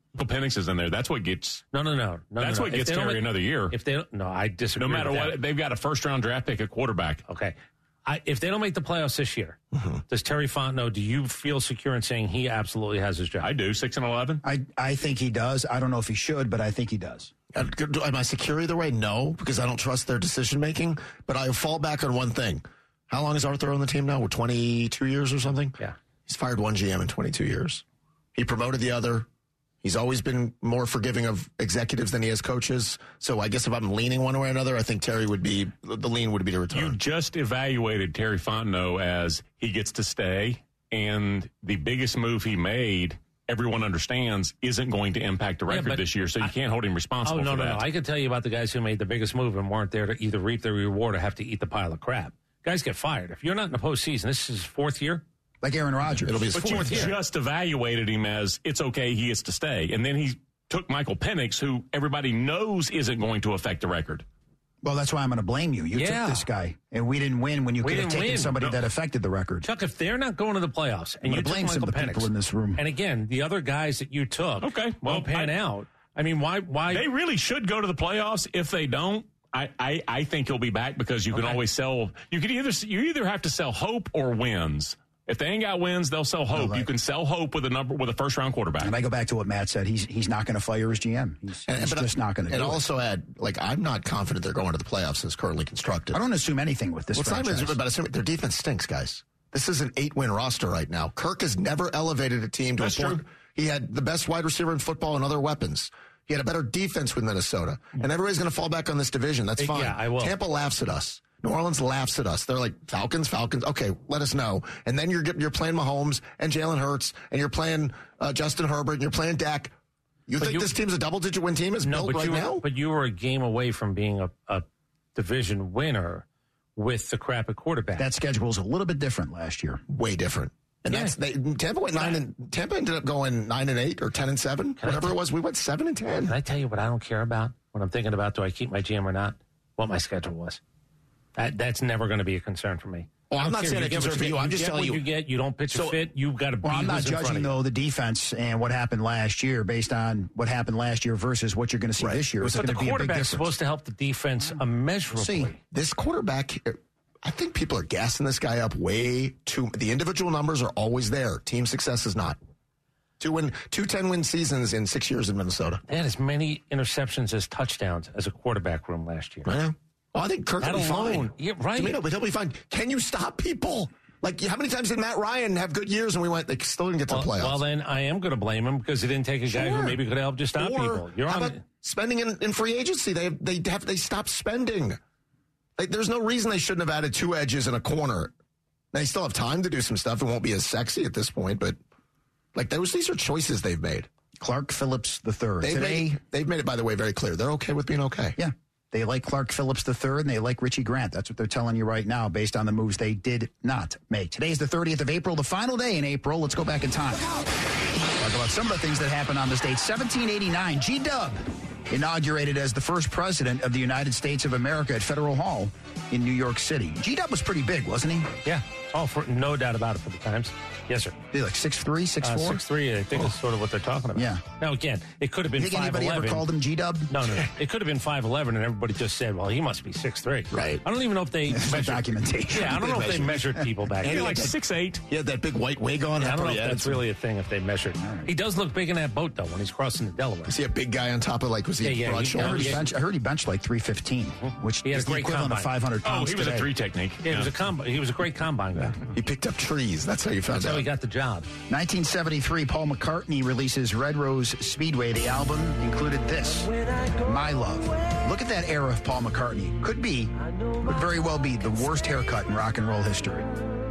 Penix is in there. That's what gets. No, no, no, no. That's no, what no. gets Terry another year. If they don't, no, I disagree. No matter with what, that. they've got a first round draft pick at quarterback. Okay. I, if they don't make the playoffs this year, mm-hmm. does Terry Fontenot, do you feel secure in saying he absolutely has his job? I do. Six and eleven. I I think he does. I don't know if he should, but I think he does. Am I secure either way? No, because I don't trust their decision making. But I fall back on one thing. How long is Arthur on the team now? We're twenty-two years or something? Yeah. He's fired one G M in twenty-two years. He promoted the other. He's always been more forgiving of executives than he has coaches. So I guess if I'm leaning one way or another, I think Terry would be, the lean would be to return. You just evaluated Terry Fontenot as he gets to stay, and the biggest move he made, everyone understands, isn't going to impact the record yeah, this year, so you I, can't hold him responsible oh, no, for no, that. No, I can tell you about the guys who made the biggest move and weren't there to either reap the reward or have to eat the pile of crap. Guys get fired. If you're not in the postseason, this is his fourth year. Like Aaron Rodgers. It'll be his but fourth you year. just evaluated him as it's okay, he is to stay. And then he took Michael Penix, who everybody knows isn't going to affect the record. Well, that's why I'm going to blame you. You yeah. took this guy, and we didn't win when you we could have taken win. somebody no. that affected the record. Chuck, if they're not going to the playoffs, and you blame took some Michael of the Penix, people in this room, and again, the other guys that you took, okay, well, won't pan I, out. I mean, why? Why they really should go to the playoffs? If they don't, I, I, I think he'll be back because you can okay. always sell. You can either you either have to sell hope or wins. If they ain't got wins, they'll sell hope. No, right. You can sell hope with a number with a first round quarterback. And I go back to what Matt said. He's he's not going to fire his G M. He's, and, he's just I, not going to. And do also it. add, like, I'm not confident they're going to the playoffs as currently constructed. I don't assume anything with this. Well, it's franchise. not even about assuming their defense stinks, guys. This is an eight win roster right now. Kirk has never elevated a team to That's a point. True. He had the best wide receiver in football and other weapons. He had a better defense with Minnesota. And everybody's going to fall back on this division. That's fine. Yeah, I will. Tampa laughs at us. New Orleans laughs at us. They're like, Falcons, Falcons. Okay, let us know. And then you're you're playing Mahomes and Jalen Hurts, and you're playing uh, Justin Herbert, and you're playing Dak. You but think you, this team's a double-digit win team is no, built but right you were, now? But you were a game away from being a, a division winner with the crap at quarterback. That schedule was a little bit different last year. Way different. And yeah. that's they, Tampa went nine and Tampa ended up going nine and eight or ten and seven, Can whatever it was. We went seven and ten. Can I tell you what I don't care about when I'm thinking about do I keep my G M or not? What my schedule was. That, that's never going to be a concern for me. Well, I'm not saying a concern for you. I'm just telling you. You get, you don't pitch so, a fit. You've got to be. Well, I'm not judging though the defense and what happened last year based on what happened last year versus what you're going to see right. this year. It's but the be quarterback's supposed to help the defense immeasurably. See, this quarterback, I think people are gassing this guy up way too. The individual numbers are always there. Team success is not. Two win, two ten-win seasons in six years in Minnesota. They had as many interceptions as touchdowns as a quarterback room last year. I know. Well, I think Kirk that will be alone, fine. Yeah, right. Domino, but he'll be fine. Can you stop people? Like, how many times did Matt Ryan have good years and we went, they still didn't get to well, the playoffs? Well, then I am going to blame him because he didn't take a sure. guy who maybe could help to stop or people. You're how on about spending in, in free agency? They they have they stopped spending. Like, there's no reason they shouldn't have added two edges and a corner. They still have time to do some stuff. It won't be as sexy at this point, but like those, these are choices they've made. Clark Phillips the third. They've Today, made, they've made it, by the way, very clear. They're okay with being okay. Yeah. They like Clark Phillips the third, and they like Richie Grant. That's what they're telling you right now based on the moves they did not make. Today is the thirtieth of April, the final day in April. Let's go back in time. Talk about some of the things that happened on this date. seventeen eighty-nine, G-Dub inaugurated as the first president of the United States of America at Federal Hall in New York City. G-Dub was pretty big, wasn't he? Yeah. Oh, for, no doubt about it for the Times. Yes, sir. He like six three, six four? Uh, six three, I think oh. is sort of what they're talking about. Yeah. Now, again, it could have been five eleven. Think anybody ever called him G-Dub? No, no, no. It could have been five eleven, and everybody just said, well, he must be six three. Right. I don't even know if they measured documentation. Yeah, I don't know if they measured people back then. He like six eight. He had that big white wig on. Yeah, I don't know if that's really a thing if they measured. Right. He does look big in that boat, though, when he's crossing the Delaware. Is he a big guy on top of, like, was he yeah, yeah, broad he, shouldered? I heard, he bench, I heard he benched like three fifteen, which he is the equivalent of five hundred pounds Oh, he was today. a three technique. Yeah, yeah. He, was a comb- he was a great combine guy. He picked up trees. That's how you found that's out. That's how he got the job. nineteen seventy-three, Paul McCartney releases Red Rose Speedway. The album included this, My Love. Look at that era of Paul McCartney. Could be, would very well be the worst haircut in rock and roll history.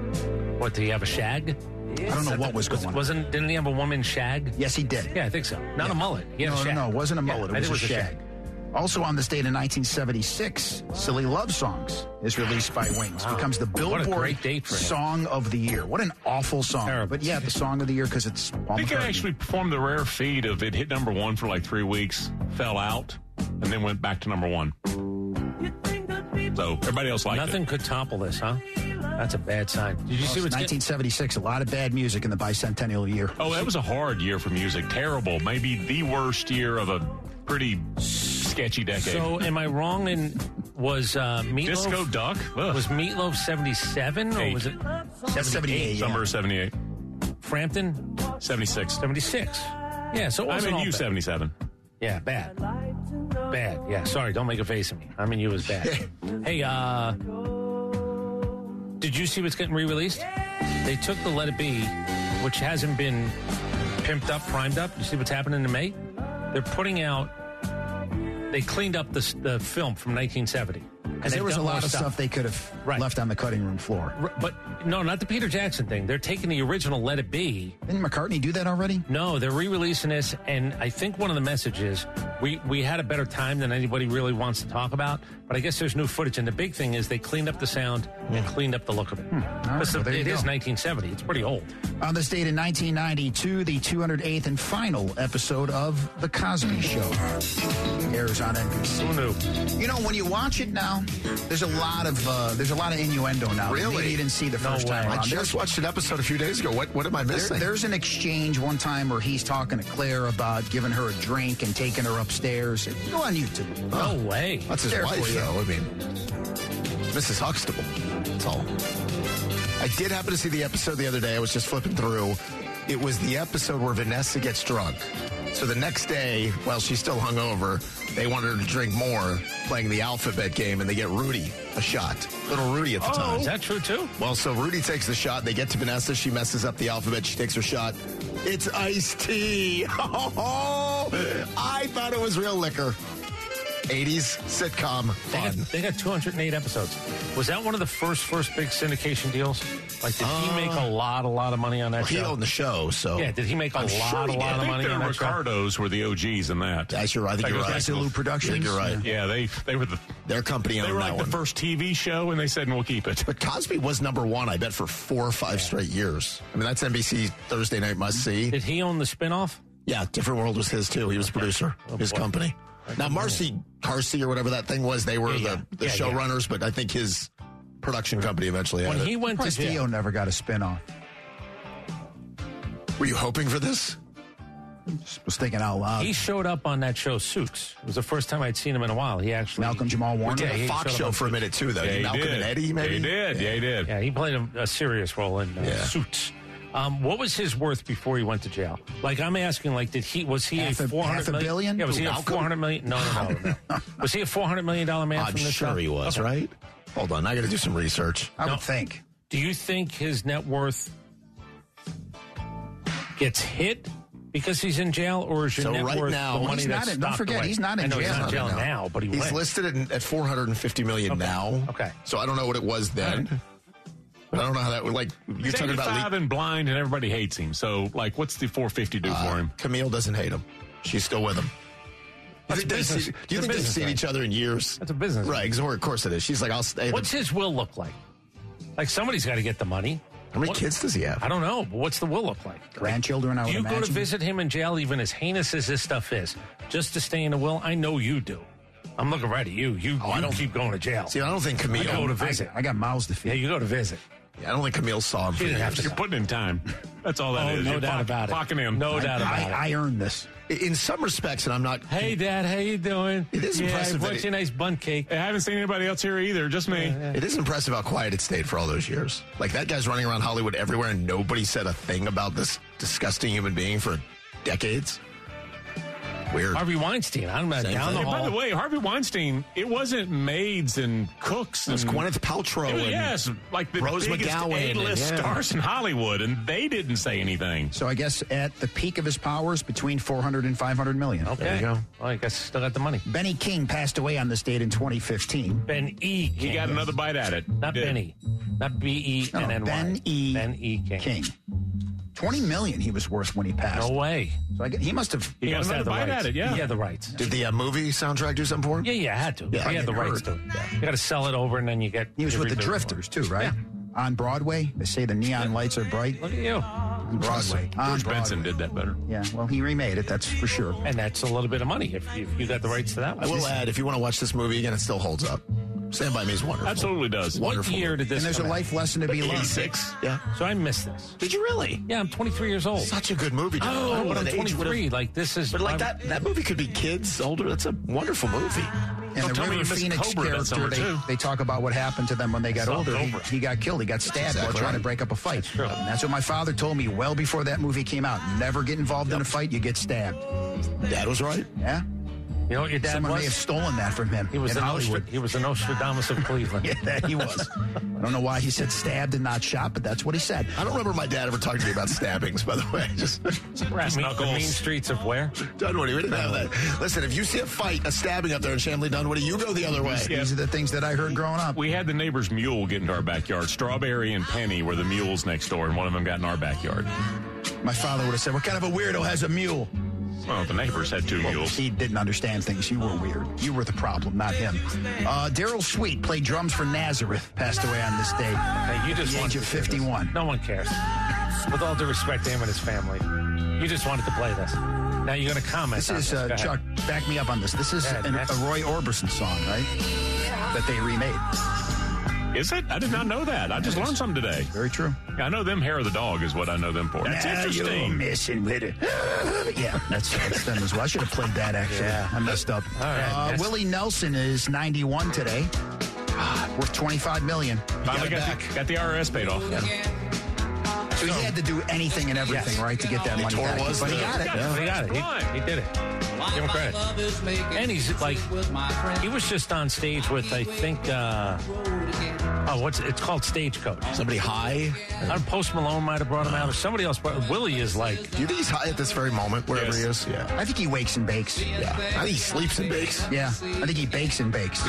What, did he have a shag? I don't know what was going on. Wasn't, didn't he have a woman shag? Yes, he did. Yeah, I think so. Not yeah. a mullet. He had no, a shag. no, no, it wasn't a mullet. Yeah, it was, it was a, a shag. shag. Also on this date in nineteen seventy-six, Silly Love Songs is released by Wings. Wow. Becomes the Billboard what a great date for him. Song of the Year. What an awful song. Terrible. But yeah, the Song of the Year because it's Paul I think McCartney. it actually performed the rare feat of it hit number one for like three weeks, fell out, and then went back to number one. So everybody else liked Nothing it. could topple this, huh? That's a bad sign. Did you Well, see it's what's nineteen seventy-six? A lot of bad music in the bicentennial year. Oh, that was a hard year for music. Terrible. Maybe the worst year of a pretty sketchy decade. So, am I wrong? In was uh, Meatloaf Disco Duck? Ugh. Was Meatloaf seventy-seven or Eight. was it seventy-eight? Yeah. Summer of seventy-eight. Frampton seventy-six. seventy-six. Yeah. So it I'm wasn't in all you bad. seventy-seven. Yeah, bad. Bad. Yeah. Sorry. Don't make a face at me. I mean, you was bad. Hey, uh, did you see what's getting re-released? They took the Let It Be, which hasn't been pimped up, primed up. You see what's happening in May? They're putting out. They cleaned up the the film from nineteen seventy. Because there was a lot of stuff. they could have Right. left on the cutting room floor. R- But no, not the Peter Jackson thing. They're taking the original Let It Be. Didn't McCartney do that already? No, they're re-releasing this, and I think one of the messages, we, we had a better time than anybody really wants to talk about, but I guess there's new footage, and the big thing is they cleaned up the sound and cleaned up the look of it. Hmm. All right, Because well, there you it is go. nineteen seventy. It's pretty old. On this date in nineteen ninety-two, the two hundred eighth and final episode of The Cosby Show airs on N B C. Who knew? You know, when you watch it now, there's a lot of uh, there's a lot of innuendo now. Really? Maybe you didn't see the No first time way. around. I just watched an episode a few days ago. What what am I There, missing? there's an exchange one time where he's talking to Claire about giving her a drink and taking her upstairs. Go on YouTube. No way. That's his There wife, for you. though. I mean, Missus Huxtable. That's all. I did happen to see the episode the other day. I was just flipping through. It was the episode where Vanessa gets drunk. So the next day, while she's still hungover, they want her to drink more, playing the alphabet game, and they get Rudy a shot. Little Rudy at the Oh, time. is that true, too? Well, so Rudy takes the shot. They get to Vanessa. She messes up the alphabet. She takes her shot. It's iced tea. Oh, I thought it was real liquor. eighties sitcom They got, fun. they got two hundred eight episodes. Was that one of the first, first big syndication deals? Like, did he Uh, make a lot, a lot of money on that Well, he show? owned the show, so. Yeah, did he make a I'm lot, sure a he lot did. of I money think on the that show? Ricardos were the O Gs in that. That's you're right. I think That you're goes right. back to Zulu Productions? I think you're right. Yeah, they they were the Their company they owned were that like one. the first T V show, and they said, "We'll keep it." But Cosby was number one, I bet, for four or five straight years. I mean, that's N B C Thursday night must see. Did he own the spinoff? Yeah, Different World was his too. He was the producer, his boy. company. Now, Marcy Carsey or whatever that thing was, they were Yeah, yeah. the, the Yeah, showrunners, but I think his production company eventually had When it. he went to Prestige jail, never got a spinoff. Were you hoping for this? Just was thinking out loud. he showed up on that show, Suits. It was the first time I'd seen him in a while. He actually Malcolm Jamal We Warner. did Yeah, a he Fox showed up show on for a Suits. minute too, though. Yeah, he Malcolm did. and Eddie, maybe. Yeah, he did. Yeah, he did. Yeah, he played a, a serious role in uh, Yeah. Suits. Um, what was his worth before he went to jail? Like, I'm asking, like, did he was he Half a- a four hundred half a million? billion? Yeah, was he a Malcolm? four hundred million? No, no, no, no. Was he a four hundred million dollar man I'm from this sure show? he was, Okay. right? Hold on, I got to do some research. I No. would think. Do you think his net worth gets hit because he's in jail, or is your So net right worth now- the Well, money he's not that's in- don't stocked forget, away? he's not in I know jail he's not in jail now. now, but he He's went. listed at, at four hundred fifty million Okay. now. Okay. So I don't know what it was then. But I don't know how that would, like, you're He's talking about eighty-five le- and blind, and everybody hates him. So, like, what's the four fifty do for uh, him? Camille doesn't hate him. She's still with him. Do you That's think, they've business. seen, do you It's a think they've business seen thing. each other in years? That's a business. Right, because of course it is. She's like, I'll stay. What's his will look like? Like, somebody's got to get the money. How many What- kids does he have? I don't know, but what's the will look like? Grandchildren, I would Do you imagine. go to visit him in jail, even as heinous as this stuff is, just to stay in the will? I know you do. I'm looking right at you. You, Oh, I you don't- keep going to jail. See, I don't think Camille. I go to visit. I got mouths to Yeah, feed. you go to visit. Yeah, I don't think Camille saw him for She didn't have years. to. You're putting in time. That's all that Oh, is. no You're doubt clock- about it. Clocking in. No doubt about it. I, I earned this. In some respects, and I'm not. Hey, Dad, how you doing? It is yeah, impressive I that brought it- you a nice bun cake. I haven't seen anybody else here either. Just me. It is impressive how quiet it stayed for all those years. Like, that guy's running around Hollywood everywhere, and nobody said a thing about this disgusting human being for decades. Weird. Harvey Weinstein. I'm not Same down thing. the Hey, by hall. the way, Harvey Weinstein, it wasn't maids and cooks. It was and, Gwyneth Paltrow It was- and yes, like the Rose biggest McGowan and- A-list yeah. stars in Hollywood, and they didn't say anything. So I guess at the peak of his powers, between four hundred and five hundred million. Okay. There you go. Well, I guess he still got the money. Benny King passed away on this date in twenty fifteen. Ben E. He King. got another bite at it. Not Did. Benny. Not B E No, N N Y. Ben E. Ben E. King. King. twenty million he was worth when he passed. No way. So I guess, he must have. He got must another have the bite rights. at it, yeah. He had the rights. Did the uh, movie soundtrack do something for him? Yeah, yeah, I had to. Yeah, he I had the heard. rights to it. You got to sell it over, and then you get. He was you with the rebuild it. Drifters too, right? On Broadway, they say the neon lights are bright. Look at you. Broadway. On George Benson Broadway. did that better. Yeah, well, he remade it. That's for sure. And that's a little bit of money if, if you got the rights to that one. I will add, if you want to watch this movie again, it still holds up. Stand By Me is wonderful. Absolutely does. Wonderful. What year did this And there's come a out? life lesson to be learned. eighty-six. Yeah. So I missed this. Did you really? Yeah, I'm twenty-three years old. Such a good movie. John. Oh, I don't know but I'm what age would've- twenty-three. Like, this is... But like I'm- that, that movie could be kids older. That's a wonderful movie. And Don't the tell me River you missed Phoenix Cobra that character, summer, they, too. they talk about what happened to them when they got Saw older. He, Cobra. he got killed. He got stabbed while exactly trying to right. break up a fight. That's true. And that's what my father told me well before that movie came out. Never get involved in a fight, you get stabbed. Dad was right. Yeah? You know what your dad Someone was? may have stolen that from him He was, in the Hollywood. Nostra- he was the Nostradamus of Cleveland. Yeah, that he was. I don't know why he said stabbed and not shot, but that's what he said. I don't remember my dad ever talking to me about stabbings, by the way. Just Brass mean, the mean streets of where? Dunwoody, we didn't have that. Listen, if you see a fight, a stabbing up there in Chamblee, Dunwoody, you go the other way. These are the things that I heard growing up. We had the neighbor's mule get into our backyard. Strawberry and Penny were the mules next door, and one of them got in our backyard. My father would have said, what kind of a weirdo has a mule? Well, the neighbors had two Well, mules. he didn't understand things. You were weird. You were the problem, not him. Uh, Daryl Sweet played drums for Nazareth, passed away on this day. Hey, you just at the age wanted of to do this. fifty-one. No one cares. With all due respect to him and his family, you just wanted to play this. Now you're going to comment. This on is, this. uh, Go ahead. Chuck, back me up on this. This is Go ahead, an, a next. Roy Orbison song, right? That they remade. Is it? I did not know that. I just learned something today. Very true. Yeah, I know them Hair of the Dog is what I know them for. That's Now you're interesting. messing with it. Yeah, that's, that's them as well. I should have played that, actually. Yeah. I messed up. All right, uh, next. Willie Nelson is ninety-one today. Ah, worth twenty-five million dollars. Finally got the, got the I R S paid off. So he had to do anything and everything, Yes. right, to get that The money tour back. was But he the- got it. Yeah, he got it. He, he did it. Give him credit. And he's like, he was just on stage with, I think, uh, oh, what's it's called Stagecoach. Somebody high? I don't, Post Malone might have brought him out, or somebody else. But Willie is like, Do you think he's high at this very moment, wherever Yes. he is? Yeah. I think he wakes and bakes. Yeah. I think he sleeps and bakes. Yeah, I think he bakes and bakes.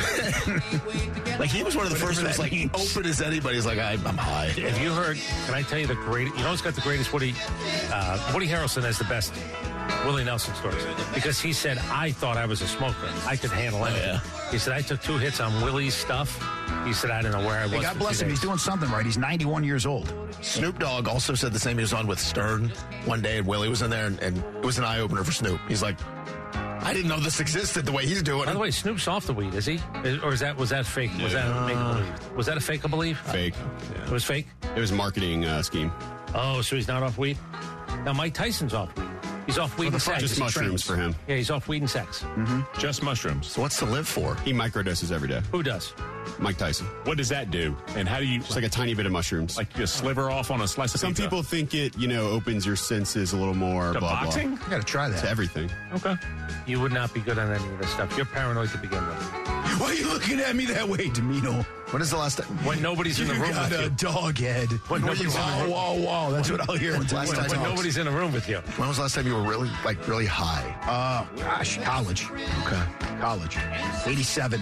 Like, he was one of the Whatever first that was that like, means. open as anybody. He's like, I, I'm high. have you heard? Can I tell you the greatest? You know who's got the greatest Woody? Uh, Woody Harrelson has the best Willie Nelson stories because he said, I thought I was a smoker. I could handle anything. He said, I took two hits on Willie's stuff. He said, I didn't know where I was. Hey, God for bless two him. He's days." doing something right. He's ninety-one years old. Snoop Dogg also said the same. He was on with Stern one day, and Willie was in there, and, and it was an eye opener for Snoop. He's like, I didn't know this existed the way he's doing By it. the way, Snoop's off the weed, is he? Is- Or is that was that fake? Was that a make believe? Was that a fake believe? Fake. It was fake. It was a marketing uh, scheme. Oh, so he's not off weed. Now Mike Tyson's off weed. He's off weed and sex. Just mushrooms for him. Yeah, he's off weed and sex. Mm-hmm. Just mushrooms. So what's to live for? He microdoses every day. Who does? Mike Tyson. What does that do? And how do you It's like a tiny bit of mushrooms. like you sliver off on a slice of Some pizza? people think it, you know, opens your senses a little more. To blah, boxing? blah. You got to try that. To everything. Okay. You would not be good on any of this stuff. You're paranoid to begin with. Why are you looking at me that way, Domino? When is the last time? When nobody's in the You room got with a you. dog head. When nobody's in the Wow, room. wow, wow. That's what I'll hear when Last Domino time When talks. nobody's in the room with you. When was the last time you were really, like, really high? Uh, gosh, college. Okay. College. eighty-seven.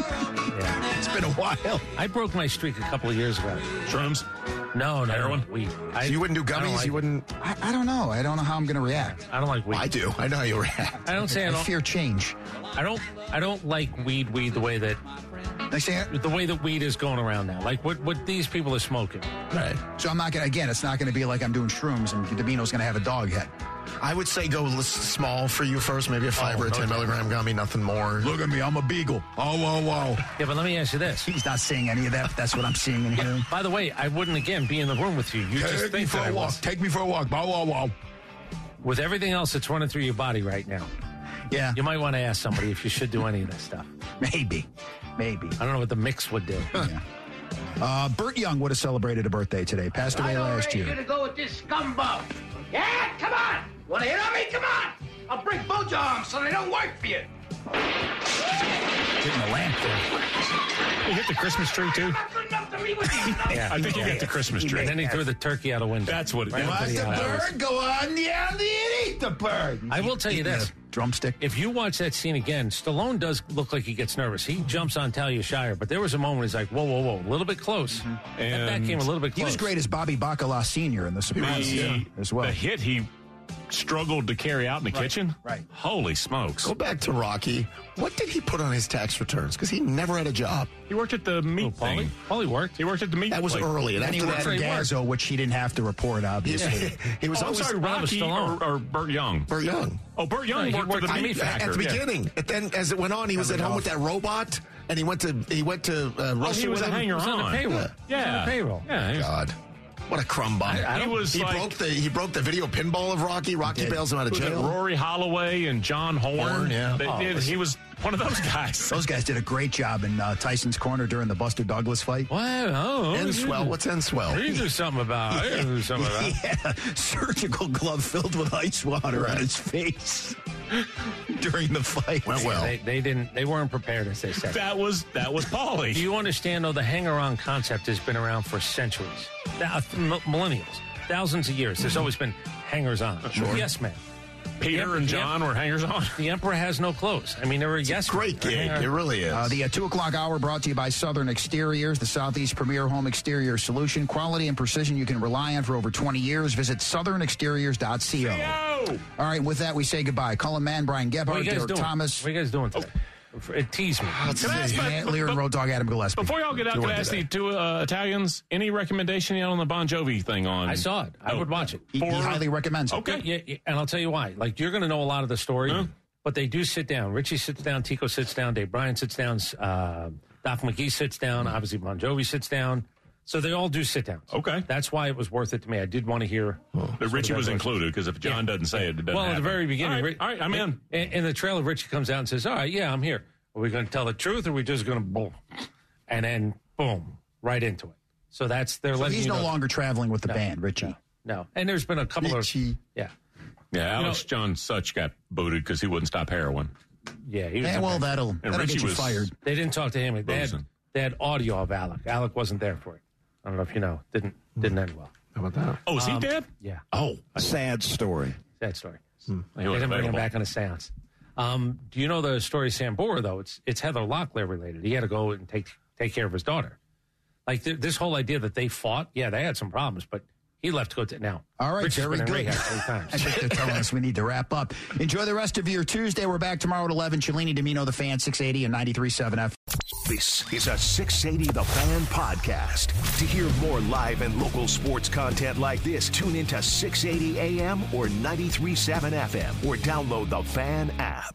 Yeah. It's been a while. I broke my streak a couple of years ago. Shrooms? No, no. Heroin? Weed. I, So you wouldn't do I don't gummies? like You it. wouldn't? I, I don't know. I don't know how I'm going to react. I don't like weed. I do. I know how you react. I don't say I I don't. fear change. I don't. I don't like weed. Weed the way that I say, the way that weed is going around now. Like what what these people are smoking. Right. so I'm not going to, again, it's not going to be like I'm doing shrooms and Domino's going to have a dog head. I would say go l- small for you first, maybe a five Oh, or a no ten doubt. milligram gummy, nothing more. Look at me. I'm a beagle. Oh, wow, wow. Yeah, but let me ask you this. He's not saying any of that, but that's what I'm seeing and hearing. By the way, I wouldn't again be in the room with you. You just Take me think for that I a walk. was. Take me for a walk. Wow, wow, wow. With everything else that's running through your body right now, Yeah, you might want to ask somebody if you should do any of this stuff. maybe. Maybe. I don't know what the mix would do. Yeah. Uh, Burt Young would have celebrated a birthday today. Passed away last year. gonna go with this scumbag. Yeah, come on. Wanna hit on me? Come on. I'll break both your arms so they don't work for you. Hitting the lamp there. You hit the Christmas tree too? Not good enough to me with you. Yeah. I think you hit the Christmas tree. And then he threw the turkey out a window. That's what it Right is. into the house. Go on down there and eat the bird. I will tell you Eating this. a Drumstick. If you watch that scene again, Stallone does look like he gets nervous. He jumps on Talia Shire, but there was a moment he's like, whoa, whoa, whoa, a little bit close. That back And came a little bit He close. was great as Bobby Bacala Senior in The Sopranos The, as well. the hit he struggled to carry out in the kitchen? right. Holy smokes. Go back to Rocky. What did he put on his tax returns? Because he never had a job. He worked at the meat Paulie? thing. Paulie worked. He worked at the meat That was place. early. And And he after worked that, for he worked. Gazzo, which he didn't have to report, obviously. he was Oh, I'm always sorry, That was Rocky Stallone. or, or Burt Young? Burt Young. Oh, Burt Young No, he worked, worked for the at meat the- factory. At the Yeah. beginning. And then as it went on, he was at home with that robot. and he went to he went to uh, Oh, Russia he was with a him. hanger He was on the on. payroll. Yeah. He was on the Yeah. payroll. Yeah. he was- God, what a crumb bum! I- I he don't- was he like- broke the he broke the video pinball of Rocky. Rocky bails him out of Was it jail. Rory Holloway and John Horn. Horn, yeah. They Oh, did, listen. he was one of those guys. Those guys did a great job in uh, Tyson's corner during the Buster Douglas fight. Wow. Oh, And swell. What's end swell? You do something about it. You do something about it. Yeah, surgical glove filled with ice water on his face during the fight. Went well. They, they didn't. They weren't prepared, as they said. That was that was Paulie. Do you understand, though, the hanger-on concept has been around for centuries, Thou- m- millennials, thousands of years. There's always been hangers-on. Sure. Yes, man. Peter and John were hangers on. The emperor has no clothes. I mean, there were yes. Great gig. It really is. Uh, the uh, two o'clock hour brought to you by Southern Exteriors, the Southeast premier home exterior solution. Quality and precision you can rely on for over twenty years. Visit southern exteriors dot co. All right, with that, we say goodbye. Cullen Mann, Brian What are Gebhardt, you guys Derek doing? Thomas. What are you guys doing today? It teased me. Can I ask Matt Lear and Road Dog Adam Gillespie. Before y'all get out, Doing can I ask today. the two uh, Italians any recommendation yet on the Bon Jovi thing on? I saw it. I Oh. would watch it. He, he highly recommends it. Okay. Yeah, yeah, and I'll tell you why. Like, you're going to know a lot of the story, Huh? but they do sit down. Richie sits down, Tico sits down, Dave Bryan sits down, uh, Doc McGee sits down, obviously Bon Jovi sits down. So they all do sit down. Okay. That's why it was worth it to me. I did want to hear. But Richie was included because if John doesn't say it, it doesn't Well, at the happen. very beginning, All right, Ri- all right, I'm in. In, in the trailer, Richie comes out and says, "All right, yeah, I'm here. Are we going to tell the truth, or are we just going to boom?" And then boom, right into it. So that's they're So letting he's you no know. longer traveling with the No. band, Richie. No, and there's been a couple Richie. of yeah, Yeah, You Alex John Such got booted because he wouldn't stop heroin. yeah. He was Yeah, the well, best. that'll, And that'll Richie get you was- fired. They didn't talk to him. They had, Boozing. they had audio of Alec. Alec wasn't there for it. I don't know if you know. Didn't didn't end well. How about that? Oh, is he Um, dead? Yeah, Oh, Sad story. sad story. he They was didn't bring him available. back on a seance. Um, do you know the story of Sam Boer, though? It's it's Heather Locklear related. He had to go and take take care of his daughter. Like th- this whole idea that they fought, yeah, they had some problems, but he left to go to now. All right, Richard's very been in good. rehab three I times. think they're telling us we need to wrap up. Enjoy the rest of your Tuesday. We're back tomorrow at eleven. Cellini, Domino, The Fan, six eighty and ninety-three point seven F. This is a six eighty The Fan podcast. To hear more live and local sports content like this, tune into six eighty A M or ninety-three point seven F M or download the Fan app.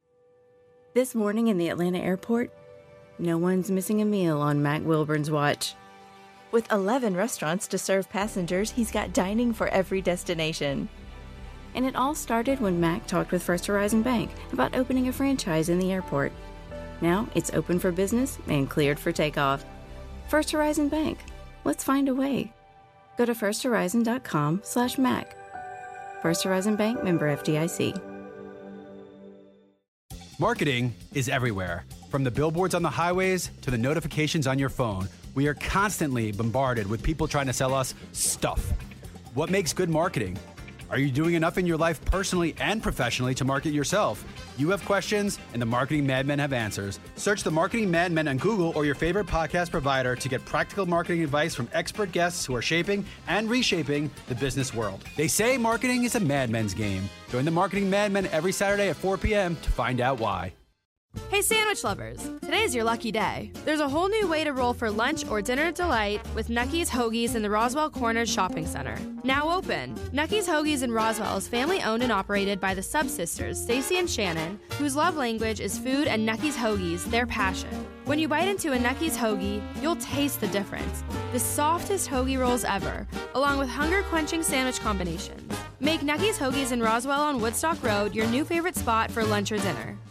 This morning in the Atlanta airport, no one's missing a meal on Mac Wilburn's watch. With eleven restaurants to serve passengers, he's got dining for every destination. And it all started when Mac talked with First Horizon Bank about opening a franchise in the airport. Now it's open for business and cleared for takeoff. First Horizon Bank. Let's find a way. Go to firsthorizon.com slash Mac. First Horizon Bank, member F D I C. Marketing is everywhere. From the billboards on the highways to the notifications on your phone, we are constantly bombarded with people trying to sell us stuff. What makes good marketing? Are you doing enough in your life personally and professionally to market yourself? You have questions, and the Marketing Madmen have answers. Search the Marketing Madmen on Google or your favorite podcast provider to get practical marketing advice from expert guests who are shaping and reshaping the business world. They say marketing is a madman's game. Join the Marketing Madmen every Saturday at four p.m. to find out why. Hey sandwich lovers, today's your lucky day. There's a whole new way to roll for lunch or dinner delight with Nucky's Hoagies in the Roswell Corners Shopping Center. Now open. Nucky's Hoagies in Roswell is family owned and operated by the Sub-Sisters, Stacy and Shannon, whose love language is food and Nucky's Hoagies, their passion. When you bite into a Nucky's Hoagie, you'll taste the difference. The softest hoagie rolls ever, along with hunger-quenching sandwich combinations. Make Nucky's Hoagies in Roswell on Woodstock Road your new favorite spot for lunch or dinner.